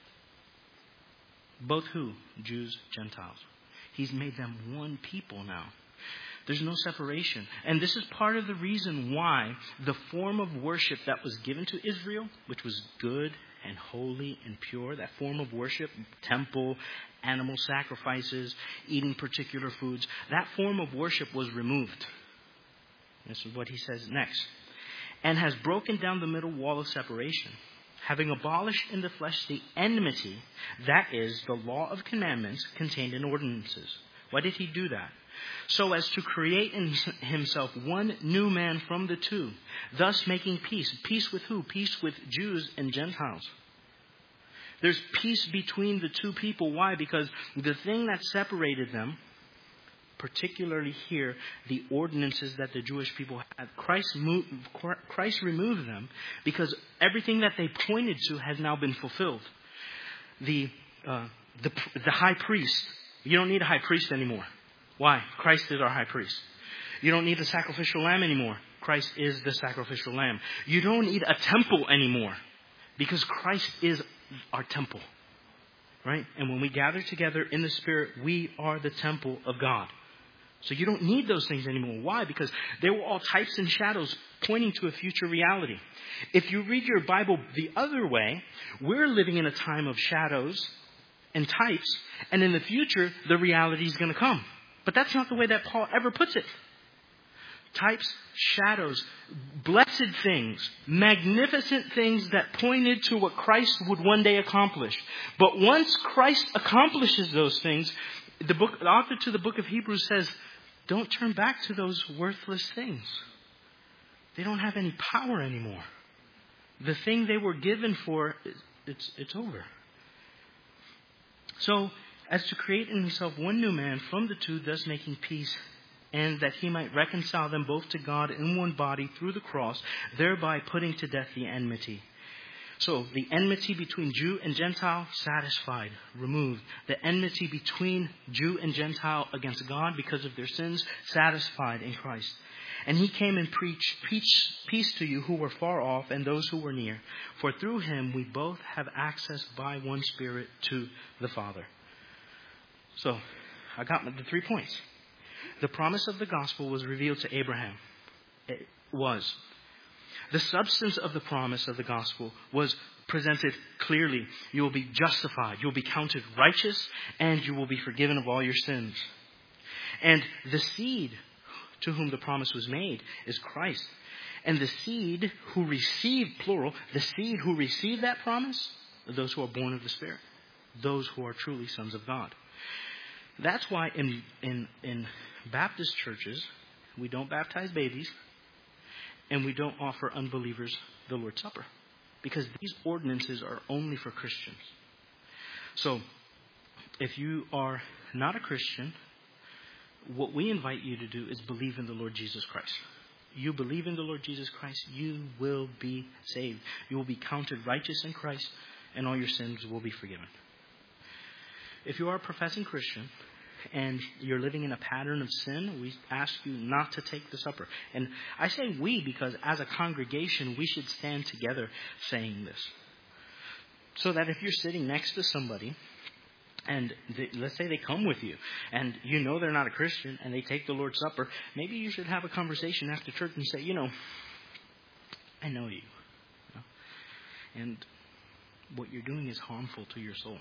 Both who? Jews, Gentiles. He's made them one people now. There's no separation. And this is part of the reason why the form of worship that was given to Israel, which was good and holy and pure, that form of worship, temple, animal sacrifices, eating particular foods, that form of worship was removed. This is what he says next. And has broken down the middle wall of separation, having abolished in the flesh the enmity, that is, the law of commandments contained in ordinances. Why did he do that? So as to create in himself one new man from the two, thus making peace. Peace with who? Peace with Jews and Gentiles. There's peace between the two people. Why? Because the thing that separated them, particularly here, the ordinances that the Jewish people had, Christ, moved, Christ removed them because everything that they pointed to has now been fulfilled. The, uh, the the high priest, you don't need a high priest anymore. Why? Christ is our high priest. You don't need the sacrificial lamb anymore. Christ is the sacrificial lamb. You don't need a temple anymore because Christ is our temple. Right? And when we gather together in the Spirit, we are the temple of God. So you don't need those things anymore. Why? Because they were all types and shadows pointing to a future reality. If you read your Bible the other way, we're living in a time of shadows and types, and in the future, the reality is going to come. But that's not the way that Paul ever puts it. Types, shadows, blessed things, magnificent things that pointed to what Christ would one day accomplish. But once Christ accomplishes those things, the book, the author to the book of Hebrews says, don't turn back to those worthless things. They don't have any power anymore. The thing they were given for, it's, it's over. So, as to create in himself one new man from the two, thus making peace, and that he might reconcile them both to God in one body through the cross, thereby putting to death the enmity. So, the enmity between Jew and Gentile, satisfied, removed. The enmity between Jew and Gentile against God because of their sins, satisfied in Christ. And he came and preached peace, peace to you who were far off and those who were near. For through him we both have access by one Spirit to the Father. So, I got the three points. The promise of the gospel was revealed to Abraham. It was. The substance of the promise of the gospel was presented clearly. You will be justified. You will be counted righteous. And you will be forgiven of all your sins. And the seed to whom the promise was made is Christ. And the seed who received, plural, the seed who received that promise are those who are born of the Spirit. Those who are truly sons of God. That's why in, in, in Baptist churches, we don't baptize babies. And we don't offer unbelievers the Lord's Supper. Because these ordinances are only for Christians. So, if you are not a Christian, what we invite you to do is believe in the Lord Jesus Christ. You believe in the Lord Jesus Christ, you will be saved. You will be counted righteous in Christ, and all your sins will be forgiven. If you are a professing Christian, and you're living in a pattern of sin, we ask you not to take the supper. And I say we because as a congregation, we should stand together saying this. So that if you're sitting next to somebody, and they, let's say they come with you, and you know they're not a Christian, and they take the Lord's Supper, maybe you should have a conversation after church and say, you know, I know you. you know, and what you're doing is harmful to your soul.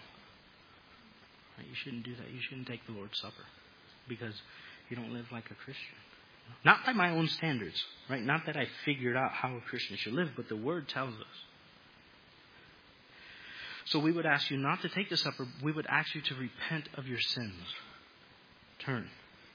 You shouldn't do that. You shouldn't take the Lord's Supper because you don't live like a Christian. Not by my own standards, right? Not that I figured out how a Christian should live, but the Word tells us. So we would ask you not to take the supper. We would ask you to repent of your sins. Turn.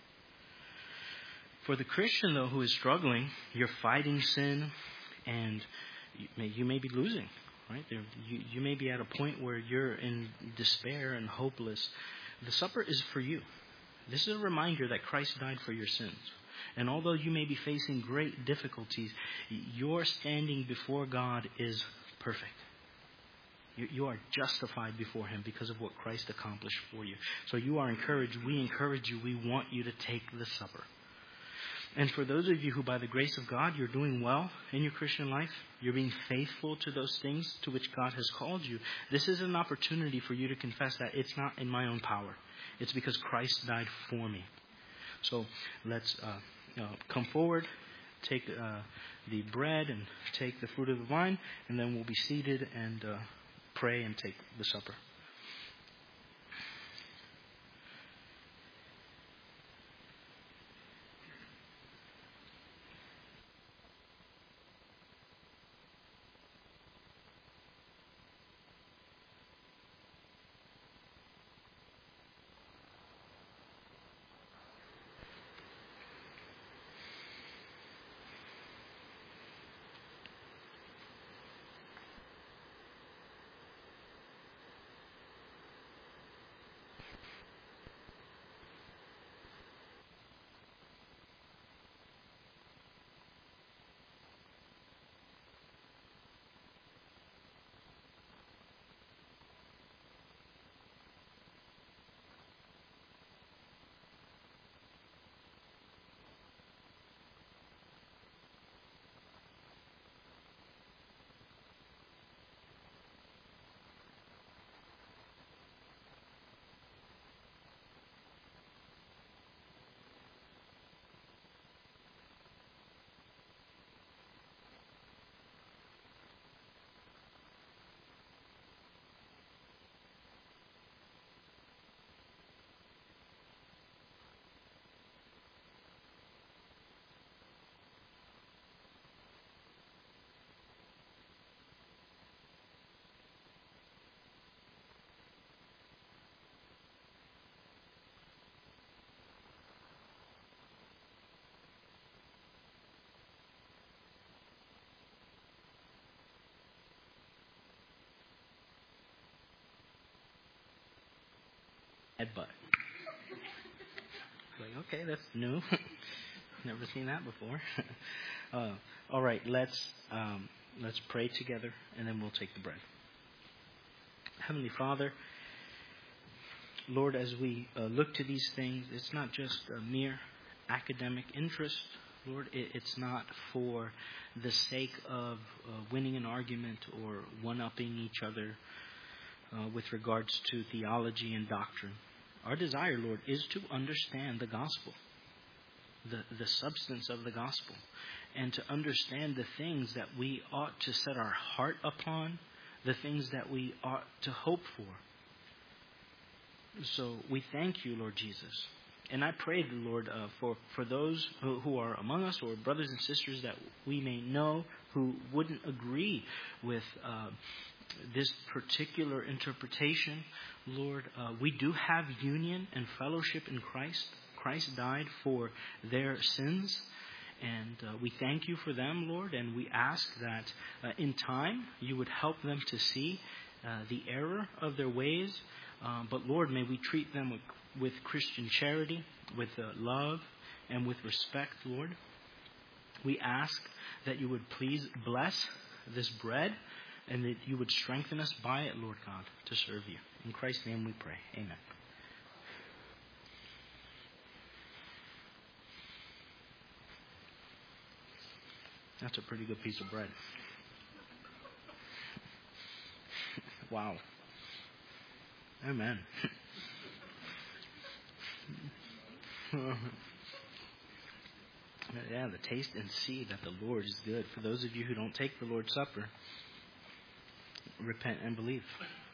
For the Christian, though, who is struggling, you're fighting sin and you may, you may be losing. Right? There, you, you may be at a point where you're in despair and hopeless. The supper is for you. This is a reminder that Christ died for your sins. And although you may be facing great difficulties, your standing before God is perfect. You, you are justified before Him because of what Christ accomplished for you. So you are encouraged. We encourage you. We want you to take the supper. And for those of you who, by the grace of God, you're doing well in your Christian life, you're being faithful to those things to which God has called you, this is an opportunity for you to confess that it's not in my own power. It's because Christ died for me. So let's uh, uh, come forward, take uh, the bread and take the fruit of the vine, and then we'll be seated and uh, pray and take the supper. headbutt. Like, okay, that's new. Never seen that before. uh, all right, let's um, let's pray together, and then we'll take the bread. Heavenly Father, Lord, as we uh, look to these things, it's not just a mere academic interest. Lord, it, it's not for the sake of uh, winning an argument or one-upping each other uh, with regards to theology and doctrine. Our desire, Lord, is to understand the gospel, the, the substance of the gospel, and to understand the things that we ought to set our heart upon, the things that we ought to hope for. So we thank you, Lord Jesus. And I pray, Lord, uh, for, for those who, who are among us, or brothers and sisters that we may know who wouldn't agree with uh, this particular interpretation. Lord, uh, we do have union and fellowship in Christ. Christ died for their sins. And uh, we thank you for them, Lord. And we ask that uh, in time you would help them to see uh, the error of their ways. Um, but Lord, may we treat them with, with Christian charity, with uh, love, and with respect, Lord. We ask that you would please bless this bread, and that you would strengthen us by it, Lord God, to serve you. In Christ's name we pray. Amen. That's a pretty good piece of bread. Wow. Amen. Yeah, the taste and see that the Lord is good. For those of you who don't take the Lord's Supper, repent and believe.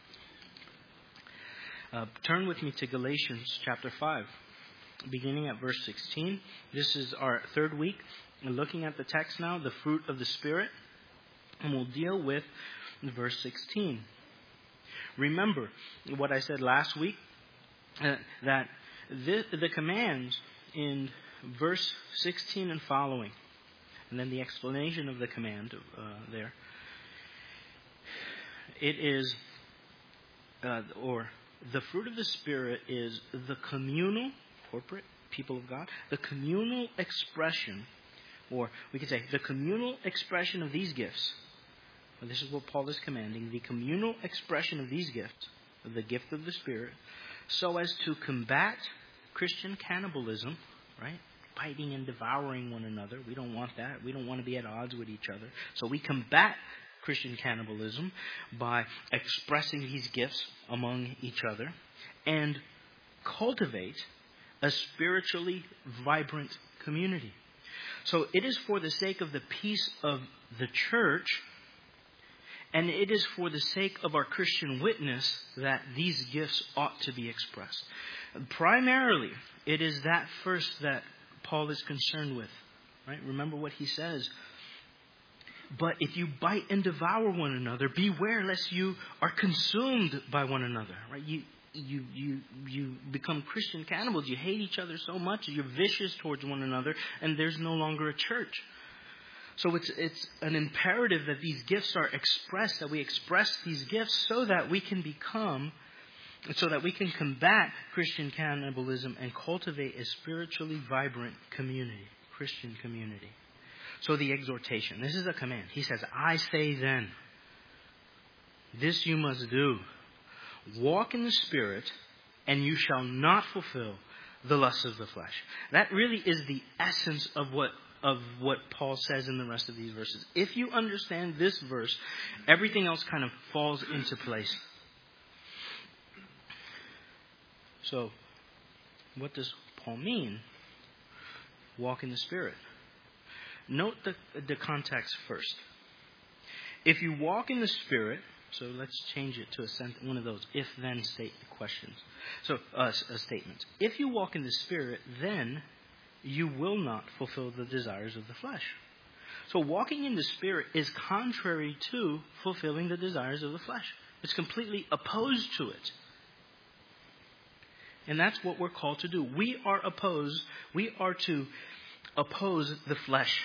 Uh, turn with me to Galatians chapter five, beginning at verse sixteen. This is our third week. We're looking at the text now, the fruit of the Spirit, and we'll deal with verse sixteen. Remember what I said last week, uh, that the, the commands in verse sixteen and following, and then the explanation of the command uh, there, it is, uh, or the fruit of the Spirit is the communal, corporate, people of God, the communal expression, or we could say the communal expression of these gifts. Well, this is what Paul is commanding, the communal expression of these gifts, of the gift of the Spirit, so as to combat Christian cannibalism, right? Biting and devouring one another. We don't want that. We don't want to be at odds with each other. So we combat Christian cannibalism by expressing these gifts among each other and cultivate a spiritually vibrant community. So it is for the sake of the peace of the church, and it is for the sake of our Christian witness that these gifts ought to be expressed. Primarily, it is that first that Paul is concerned with. Right? Remember what he says. But if you bite and devour one another, beware lest you are consumed by one another. Right? You you you you become Christian cannibals. You hate each other so much. You're vicious towards one another, and there's no longer a church. So it's it's an imperative that these gifts are expressed, that we express these gifts so that we can become, so that we can combat Christian cannibalism and cultivate a spiritually vibrant community, Christian community. So the exhortation, this is a command. He says, I say then, this you must do. Walk in the Spirit, and you shall not fulfill the lusts of the flesh. That really is the essence of what of what Paul says in the rest of these verses. If you understand this verse, everything else kind of falls into place. So, what does Paul mean? Walk in the Spirit. Note the, the context first. If you walk in the Spirit, so let's change it to a sent- one of those if-then state questions. So, uh, uh, statements. If you walk in the Spirit, then you will not fulfill the desires of the flesh. So walking in the Spirit is contrary to fulfilling the desires of the flesh. It's completely opposed to it. And that's what we're called to do. We are opposed. We are to oppose the flesh.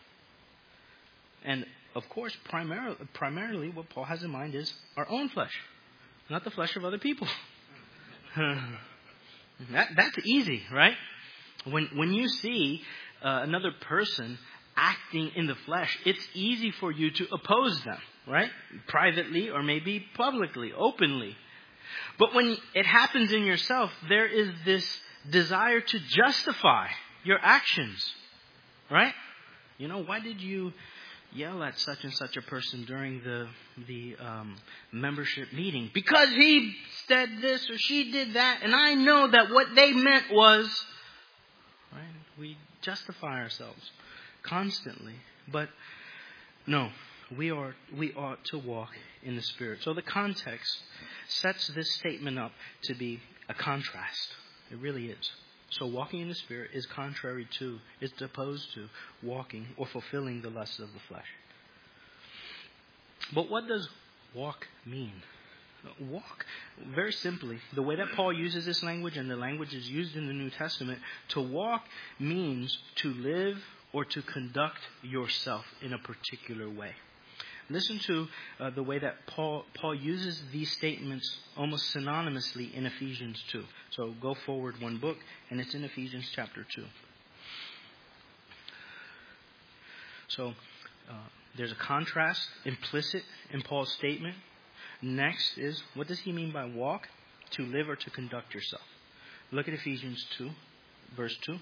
And of course, primarily, primarily what Paul has in mind is our own flesh, not the flesh of other people. That, that's easy, right? When when you see uh, another person acting in the flesh, it's easy for you to oppose them, right? Privately or maybe publicly, openly. But when it happens in yourself, there is this desire to justify your actions, right? You know, why did you yell at such and such a person during the the um, membership meeting? Because he said this or she did that, and I know that what they meant was, right? We justify ourselves constantly, but no, we are we ought to walk in the Spirit. So the context sets this statement up to be a contrast. It really is. So walking in the Spirit is contrary to, is opposed to walking or fulfilling the lusts of the flesh. But what does walk mean? Walk, very simply, the way that Paul uses this language and the language is used in the New Testament, to walk means to live or to conduct yourself in a particular way. Listen to uh, the way that Paul Paul uses these statements almost synonymously in Ephesians two. So go forward one book, and it's in Ephesians chapter two. So uh, there's a contrast implicit in Paul's statement. Next is, what does he mean by walk? To live or to conduct yourself. Look at Ephesians two, verse two.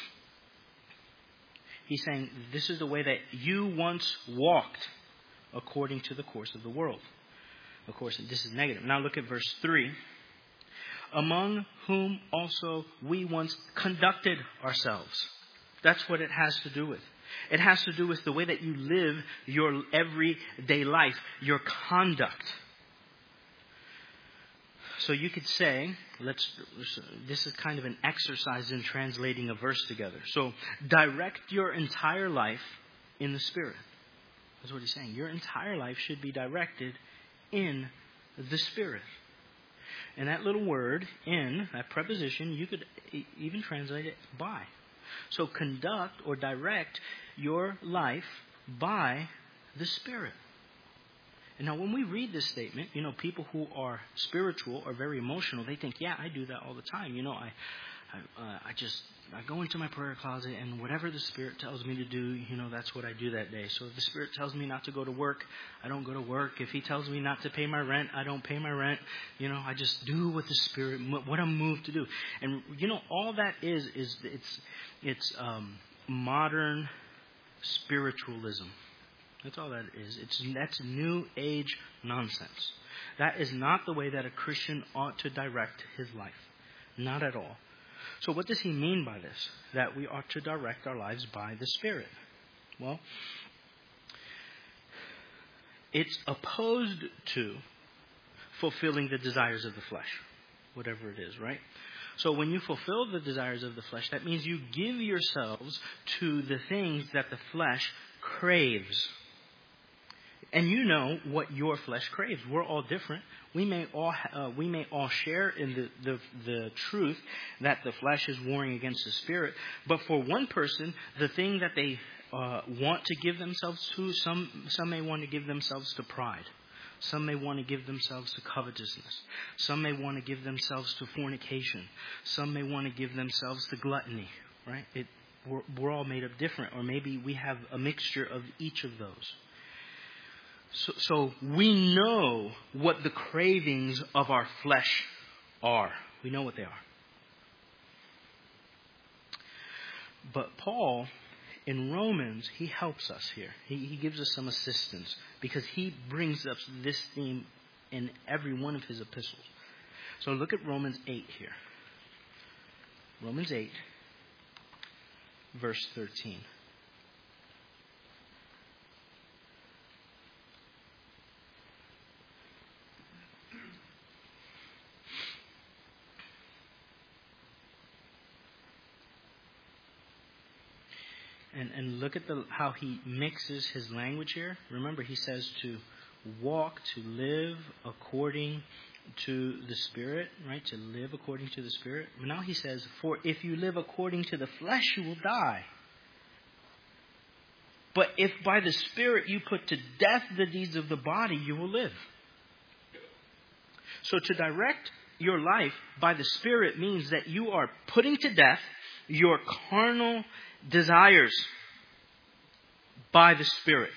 He's saying this is the way that you once walked according to the course of the world. Of course, this is negative. Now look at verse three. Among whom also we once conducted ourselves. That's what it has to do with. It has to do with the way that you live your everyday life, your conduct. So you could say, let's. This is kind of an exercise in translating a verse together. So direct your entire life in the Spirit. That's what he's saying. Your entire life should be directed in the Spirit. And that little word, in, that preposition, you could even translate it by. So conduct or direct your life by the Spirit. And now when we read this statement, you know, people who are spiritual or very emotional, they think, yeah, I do that all the time. You know, I I, uh, I just, I go into my prayer closet and whatever the Spirit tells me to do, you know, that's what I do that day. So if the Spirit tells me not to go to work, I don't go to work. If He tells me not to pay my rent, I don't pay my rent. You know, I just do what the Spirit, what I'm moved to do. And, you know, all that is, is it's, it's um, modern spiritualism. That's all that is. It's, that's new age nonsense. That is not the way that a Christian ought to direct his life. Not at all. So what does he mean by this? That we ought to direct our lives by the Spirit. Well, it's opposed to fulfilling the desires of the flesh. Whatever it is, right? So when you fulfill the desires of the flesh, that means you give yourselves to the things that the flesh craves. And you know what your flesh craves. We're all different. We may all uh, we may all share in the, the the truth that the flesh is warring against the Spirit. But for one person, the thing that they uh, want to give themselves to, some some may want to give themselves to pride. Some may want to give themselves to covetousness. Some may want to give themselves to fornication. Some may want to give themselves to gluttony. Right? It we're, we're all made up different, or maybe we have a mixture of each of those. So, so we know what the cravings of our flesh are. We know what they are. But Paul, in Romans, he helps us here. He, he gives us some assistance because he brings up this theme in every one of his epistles. So look at Romans eight here. Romans eight, verse thirteen. And, and look at the how he mixes his language here. Remember, he says to walk, to live according to the Spirit, right? To live according to the Spirit. But now he says, for if you live according to the flesh, you will die. But if by the Spirit you put to death the deeds of the body, you will live. So to direct your life by the Spirit means that you are putting to death your carnal desires by the Spirit.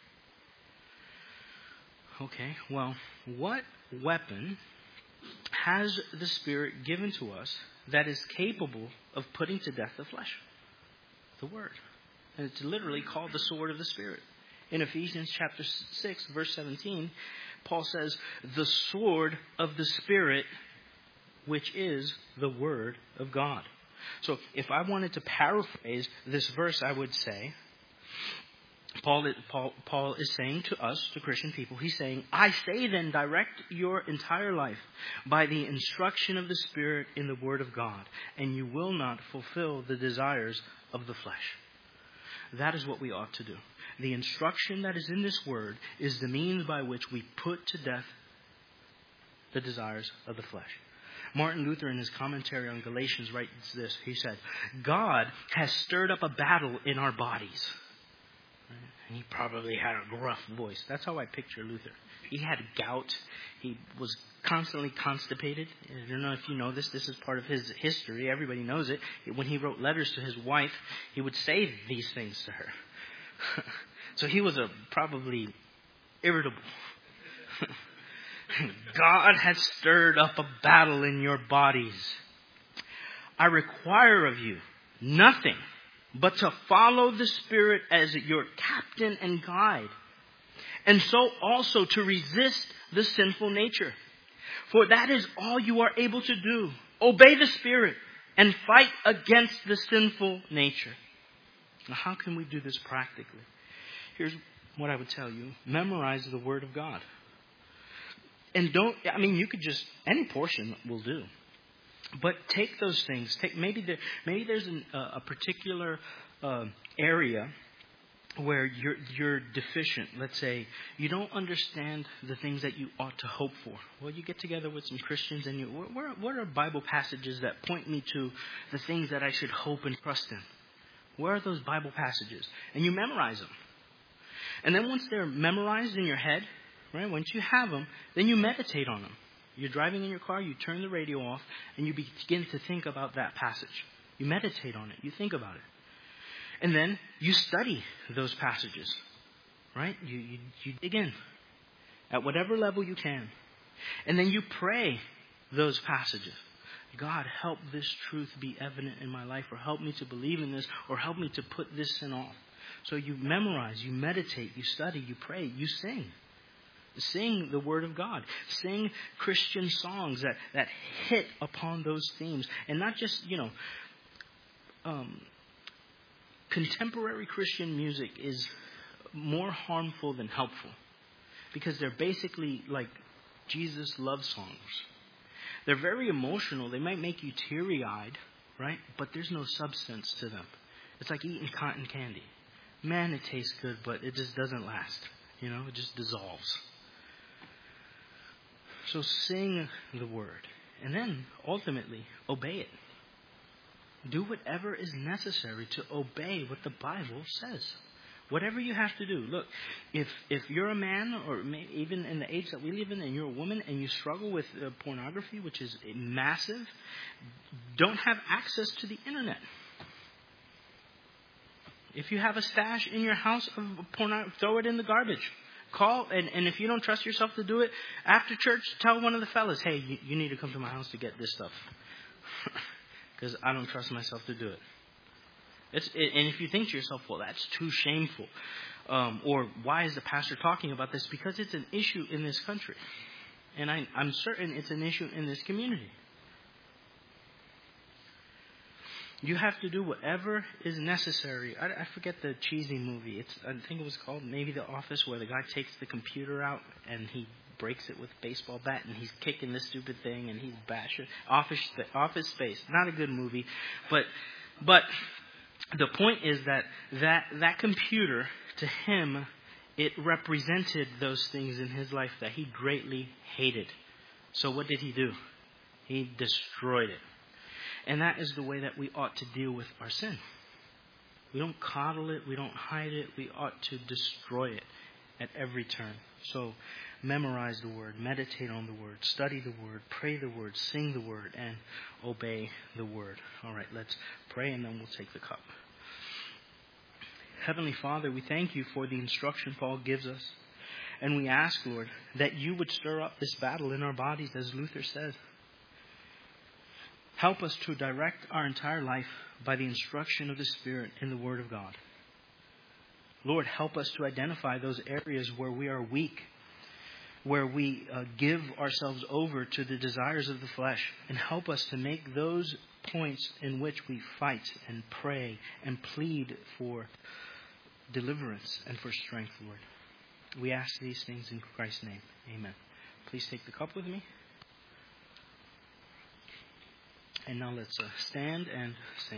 Okay, well, what weapon has the Spirit given to us that is capable of putting to death the flesh? The Word. And it's literally called the sword of the Spirit. In Ephesians chapter six, verse seventeen, Paul says, the sword of the Spirit, which is the Word of God. So if I wanted to paraphrase this verse, I would say, Paul, Paul, Paul is saying to us, to Christian people, he's saying, I say then, direct your entire life by the instruction of the Spirit in the Word of God, and you will not fulfill the desires of the flesh. That is what we ought to do. The instruction that is in this Word is the means by which we put to death the desires of the flesh. Martin Luther, in his commentary on Galatians, writes this. He said, God has stirred up a battle in our bodies. And he probably had a gruff voice. That's how I picture Luther. He had gout. He was constantly constipated. I don't know if you know this. This is part of his history. Everybody knows it. When he wrote letters to his wife, he would say these things to her. So he was a probably irritable. God has stirred up a battle in your bodies. I require of you nothing but to follow the Spirit as your captain and guide, and so also to resist the sinful nature. For that is all you are able to do. Obey the Spirit and fight against the sinful nature. Now, how can we do this practically? Here's what I would tell you. Memorize the Word of God. And don't, I mean, you could just, any portion will do. But take those things. Take maybe there, maybe there's an, uh, a particular uh, area where you're you're deficient. Let's say you don't understand the things that you ought to hope for. Well, you get together with some Christians, and you, where, what are Bible passages that point me to the things that I should hope and trust in? Where are those Bible passages? And you memorize them. And then once they're memorized in your head, right? Once you have them, then you meditate on them. You're driving in your car, you turn the radio off, and you begin to think about that passage. You meditate on it. You think about it. And then you study those passages, right? You, you, you dig in at whatever level you can. And then you pray those passages. God, help this truth be evident in my life, or help me to believe in this, or help me to put this sin off. So you memorize, you meditate, you study, you pray, you sing. Sing the Word of God. Sing Christian songs that, that hit upon those themes. And not just, you know, um, contemporary Christian music is more harmful than helpful. Because they're basically like Jesus love songs. They're very emotional. They might make you teary-eyed, right? But there's no substance to them. It's like eating cotton candy. Man, it tastes good, but it just doesn't last. You know, it just dissolves. So sing the Word. And then, ultimately, obey it. Do whatever is necessary to obey what the Bible says. Whatever you have to do. Look, if if you're a man, or maybe even in the age that we live in, and you're a woman, and you struggle with uh, pornography, which is massive, don't have access to the internet. If you have a stash in your house of pornography, throw it in the garbage. Call, and, and if you don't trust yourself to do it, after church, tell one of the fellas, hey, you, you need to come to my house to get this stuff. Because I don't trust myself to do it. It's, it. And if you think to yourself, well, that's too shameful. Um, or why is the pastor talking about this? Because it's an issue in this country. And I, I'm certain it's an issue in this community. You have to do whatever is necessary. I, I forget the cheesy movie. It's I think it was called maybe The Office, where the guy takes the computer out and he breaks it with a baseball bat and he's kicking this stupid thing and he's bashing. Office Office Space. Not a good movie, but but the point is that that that computer, to him, it represented those things in his life that he greatly hated. So what did he do? He destroyed it. And that is the way that we ought to deal with our sin. We don't coddle it. We don't hide it. We ought to destroy it at every turn. So memorize the Word, meditate on the Word, study the Word, pray the Word, sing the Word, and obey the Word. All right, let's pray and then we'll take the cup. Heavenly Father, we thank you for the instruction Paul gives us. And we ask, Lord, that you would stir up this battle in our bodies, as Luther said. Help us to direct our entire life by the instruction of the Spirit in the Word of God. Lord, help us to identify those areas where we are weak, where we uh, give ourselves over to the desires of the flesh, and help us to make those points in which we fight and pray and plead for deliverance and for strength, Lord. We ask these things in Christ's name. Amen. Please take the cup with me. And now let's uh, stand and sing.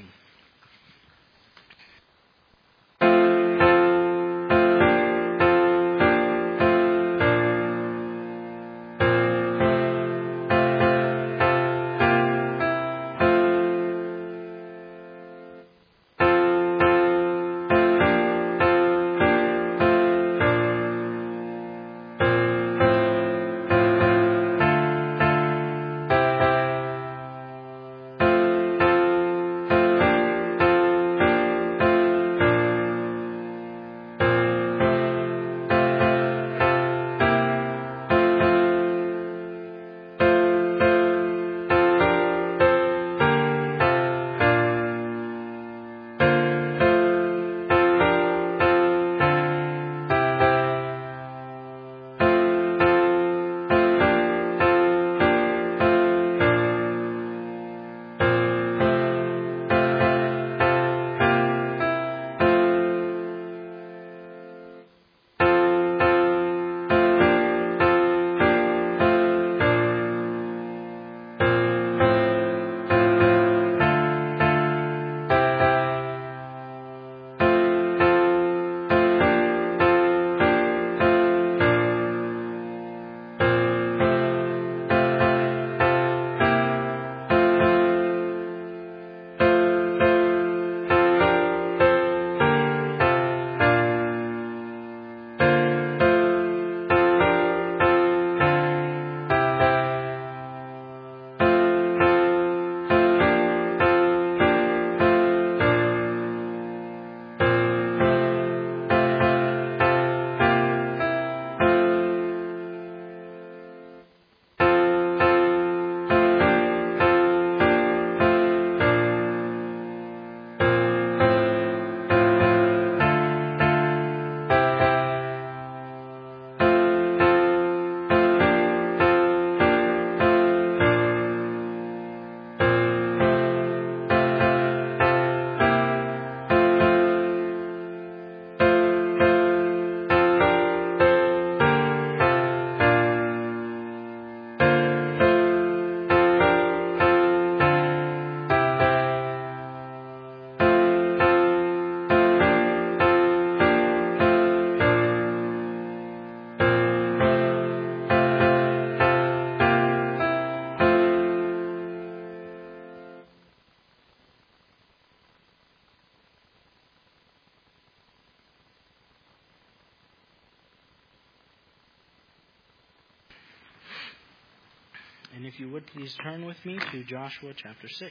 And if you would please turn with me to Joshua chapter six.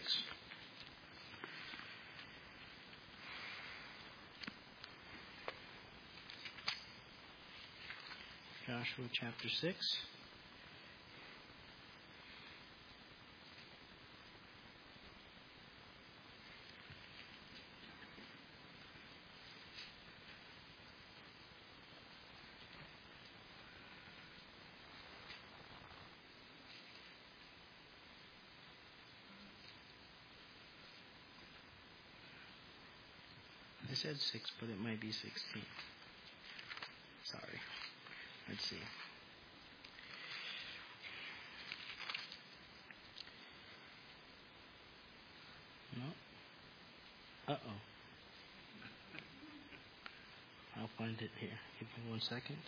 Joshua chapter six. I said six, but it might be sixteen. Sorry. Let's see. No. Uh-oh. I'll find it here. Give me one second.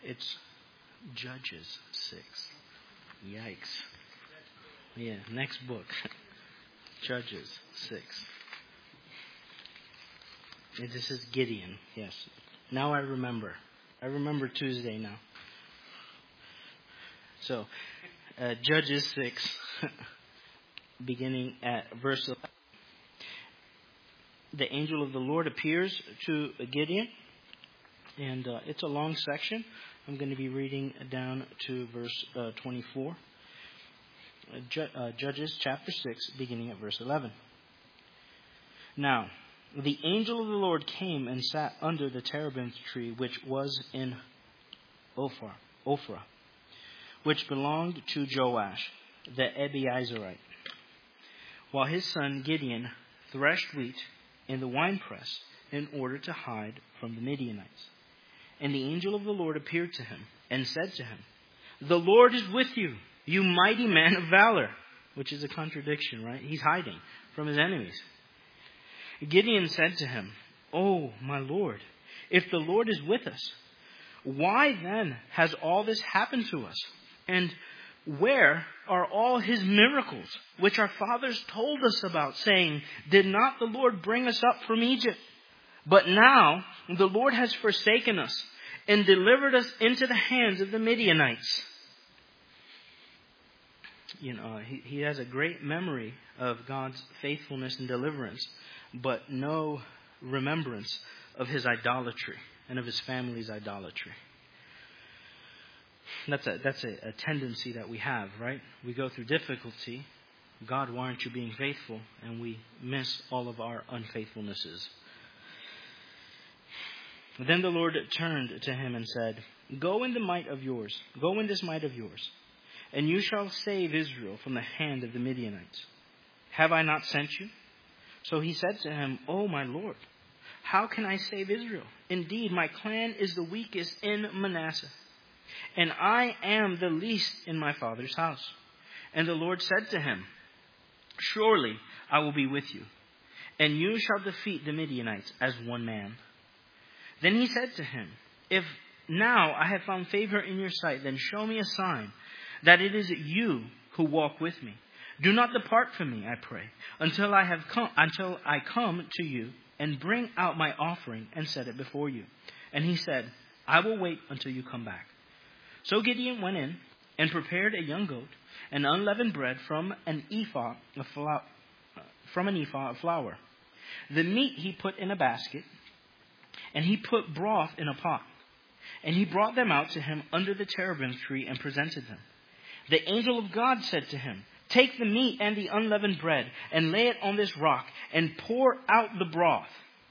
It's Judges six. Yikes. Yeah, next book. Judges six. And this is Gideon, yes. Now I remember. I remember Tuesday now. So, uh, Judges six, beginning at verse eleven. The angel of the Lord appears to Gideon, and uh, it's a long section. I'm going to be reading down to verse uh, twenty-four. Uh, Ju- uh, Judges chapter six, beginning at verse eleven. Now, the angel of the Lord came and sat under the terebinth tree, which was in Ophrah, Ophrah, which belonged to Joash, the Abiezrite, while his son Gideon threshed wheat in the winepress in order to hide from the Midianites. And the angel of the Lord appeared to him and said to him, "The Lord is with you, you mighty man of valor," which is a contradiction, right? He's hiding from his enemies. Gideon said to him, "Oh, my Lord, if the Lord is with us, why then has all this happened to us? And where are all his miracles, which our fathers told us about, saying, 'Did not the Lord bring us up from Egypt?' But now the Lord has forsaken us and delivered us into the hands of the Midianites." You know, he, he has a great memory of God's faithfulness and deliverance, but no remembrance of his idolatry and of his family's idolatry. That's a that's a, a tendency that we have, right? We go through difficulty. God, why aren't you being faithful? And we miss all of our unfaithfulnesses. Then the Lord turned to him and said, "Go in the might of yours, go in this might of yours, and you shall save Israel from the hand of the Midianites. Have I not sent you?" So he said to him, "Oh, my Lord, how can I save Israel? Indeed, my clan is the weakest in Manasseh, and I am the least in my father's house." And the Lord said to him, "Surely I will be with you, and you shall defeat the Midianites as one man." Then he said to him, "If now I have found favor in your sight, then show me a sign that it is you who walk with me. Do not depart from me, I pray, until I have come, until I come to you and bring out my offering and set it before you." And he said, "I will wait until you come back." So Gideon went in and prepared a young goat and unleavened bread from an ephah of flour, from an ephah of flour. The meat he put in a basket, and he put broth in a pot. And he brought them out to him under the terebinth tree and presented them. The angel of God said to him, "Take the meat and the unleavened bread and lay it on this rock and pour out the broth."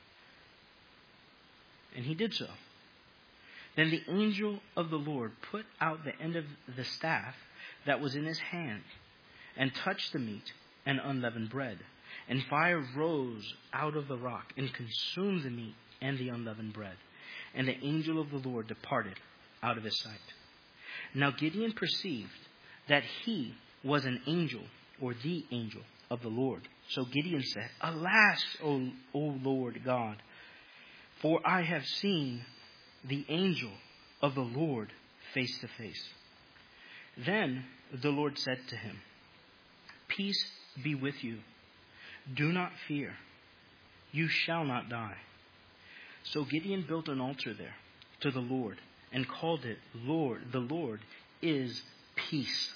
And he did so. Then the angel of the Lord put out the end of the staff that was in his hand and touched the meat and unleavened bread. And fire rose out of the rock and consumed the meat and the unleavened bread. And the angel of the Lord departed out of his sight. Now Gideon perceived that he was an angel, or the angel of the Lord. So Gideon said, "Alas, O, o Lord God, for I have seen the angel of the Lord face to face." Then the Lord said to him, "Peace be with you. Do not fear. You shall not die." So Gideon built an altar there to the Lord and called it Lord. The Lord is peace.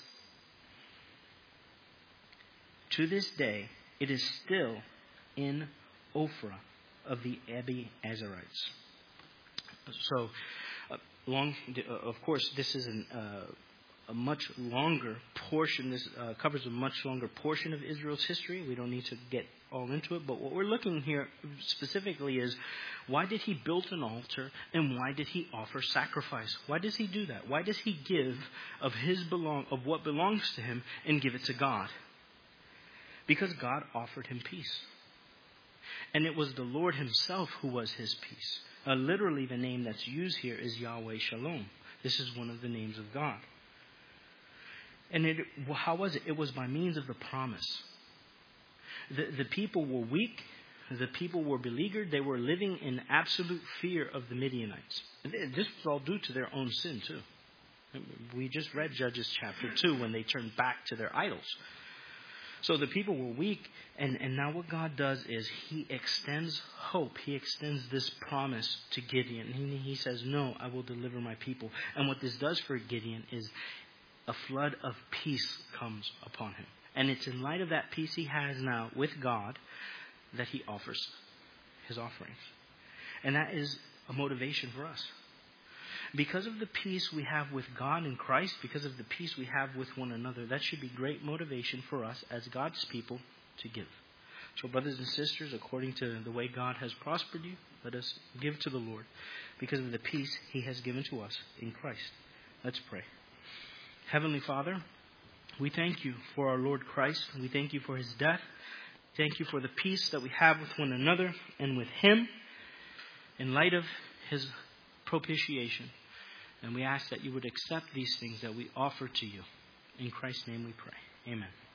To this day, it is still in Ophrah of the Abiezrites. So, uh, long. Uh, of course, this is an, uh, a much longer portion. This uh, covers a much longer portion of Israel's history. We don't need to get all into it. But what we're looking here specifically is, why did he build an altar and why did he offer sacrifice? Why does he do that? Why does he give of his belong of what belongs to him and give it to God? Because God offered him peace. And it was the Lord himself who was his peace. Uh, literally, the name that's used here is Yahweh Shalom. This is one of the names of God. And it, how was it? It was by means of the promise. The, the people were weak. the people were beleaguered. They were living in absolute fear of the Midianites. And this was all due to their own sin too. We just read Judges chapter two when they turned back to their idols. So the people were weak, and, and now what God does is He extends hope. He extends this promise to Gideon. He, he says, no, I will deliver my people. And what this does for Gideon is a flood of peace comes upon him. And it's in light of that peace he has now with God that he offers his offerings. And that is a motivation for us. Because of the peace we have with God in Christ, because of the peace we have with one another, that should be great motivation for us as God's people to give. So brothers and sisters, according to the way God has prospered you, let us give to the Lord because of the peace He has given to us in Christ. Let's pray. Heavenly Father, we thank You for our Lord Christ. We thank You for His death. Thank You for the peace that we have with one another and with Him in light of His propitiation. And we ask that You would accept these things that we offer to You. In Christ's name we pray. Amen.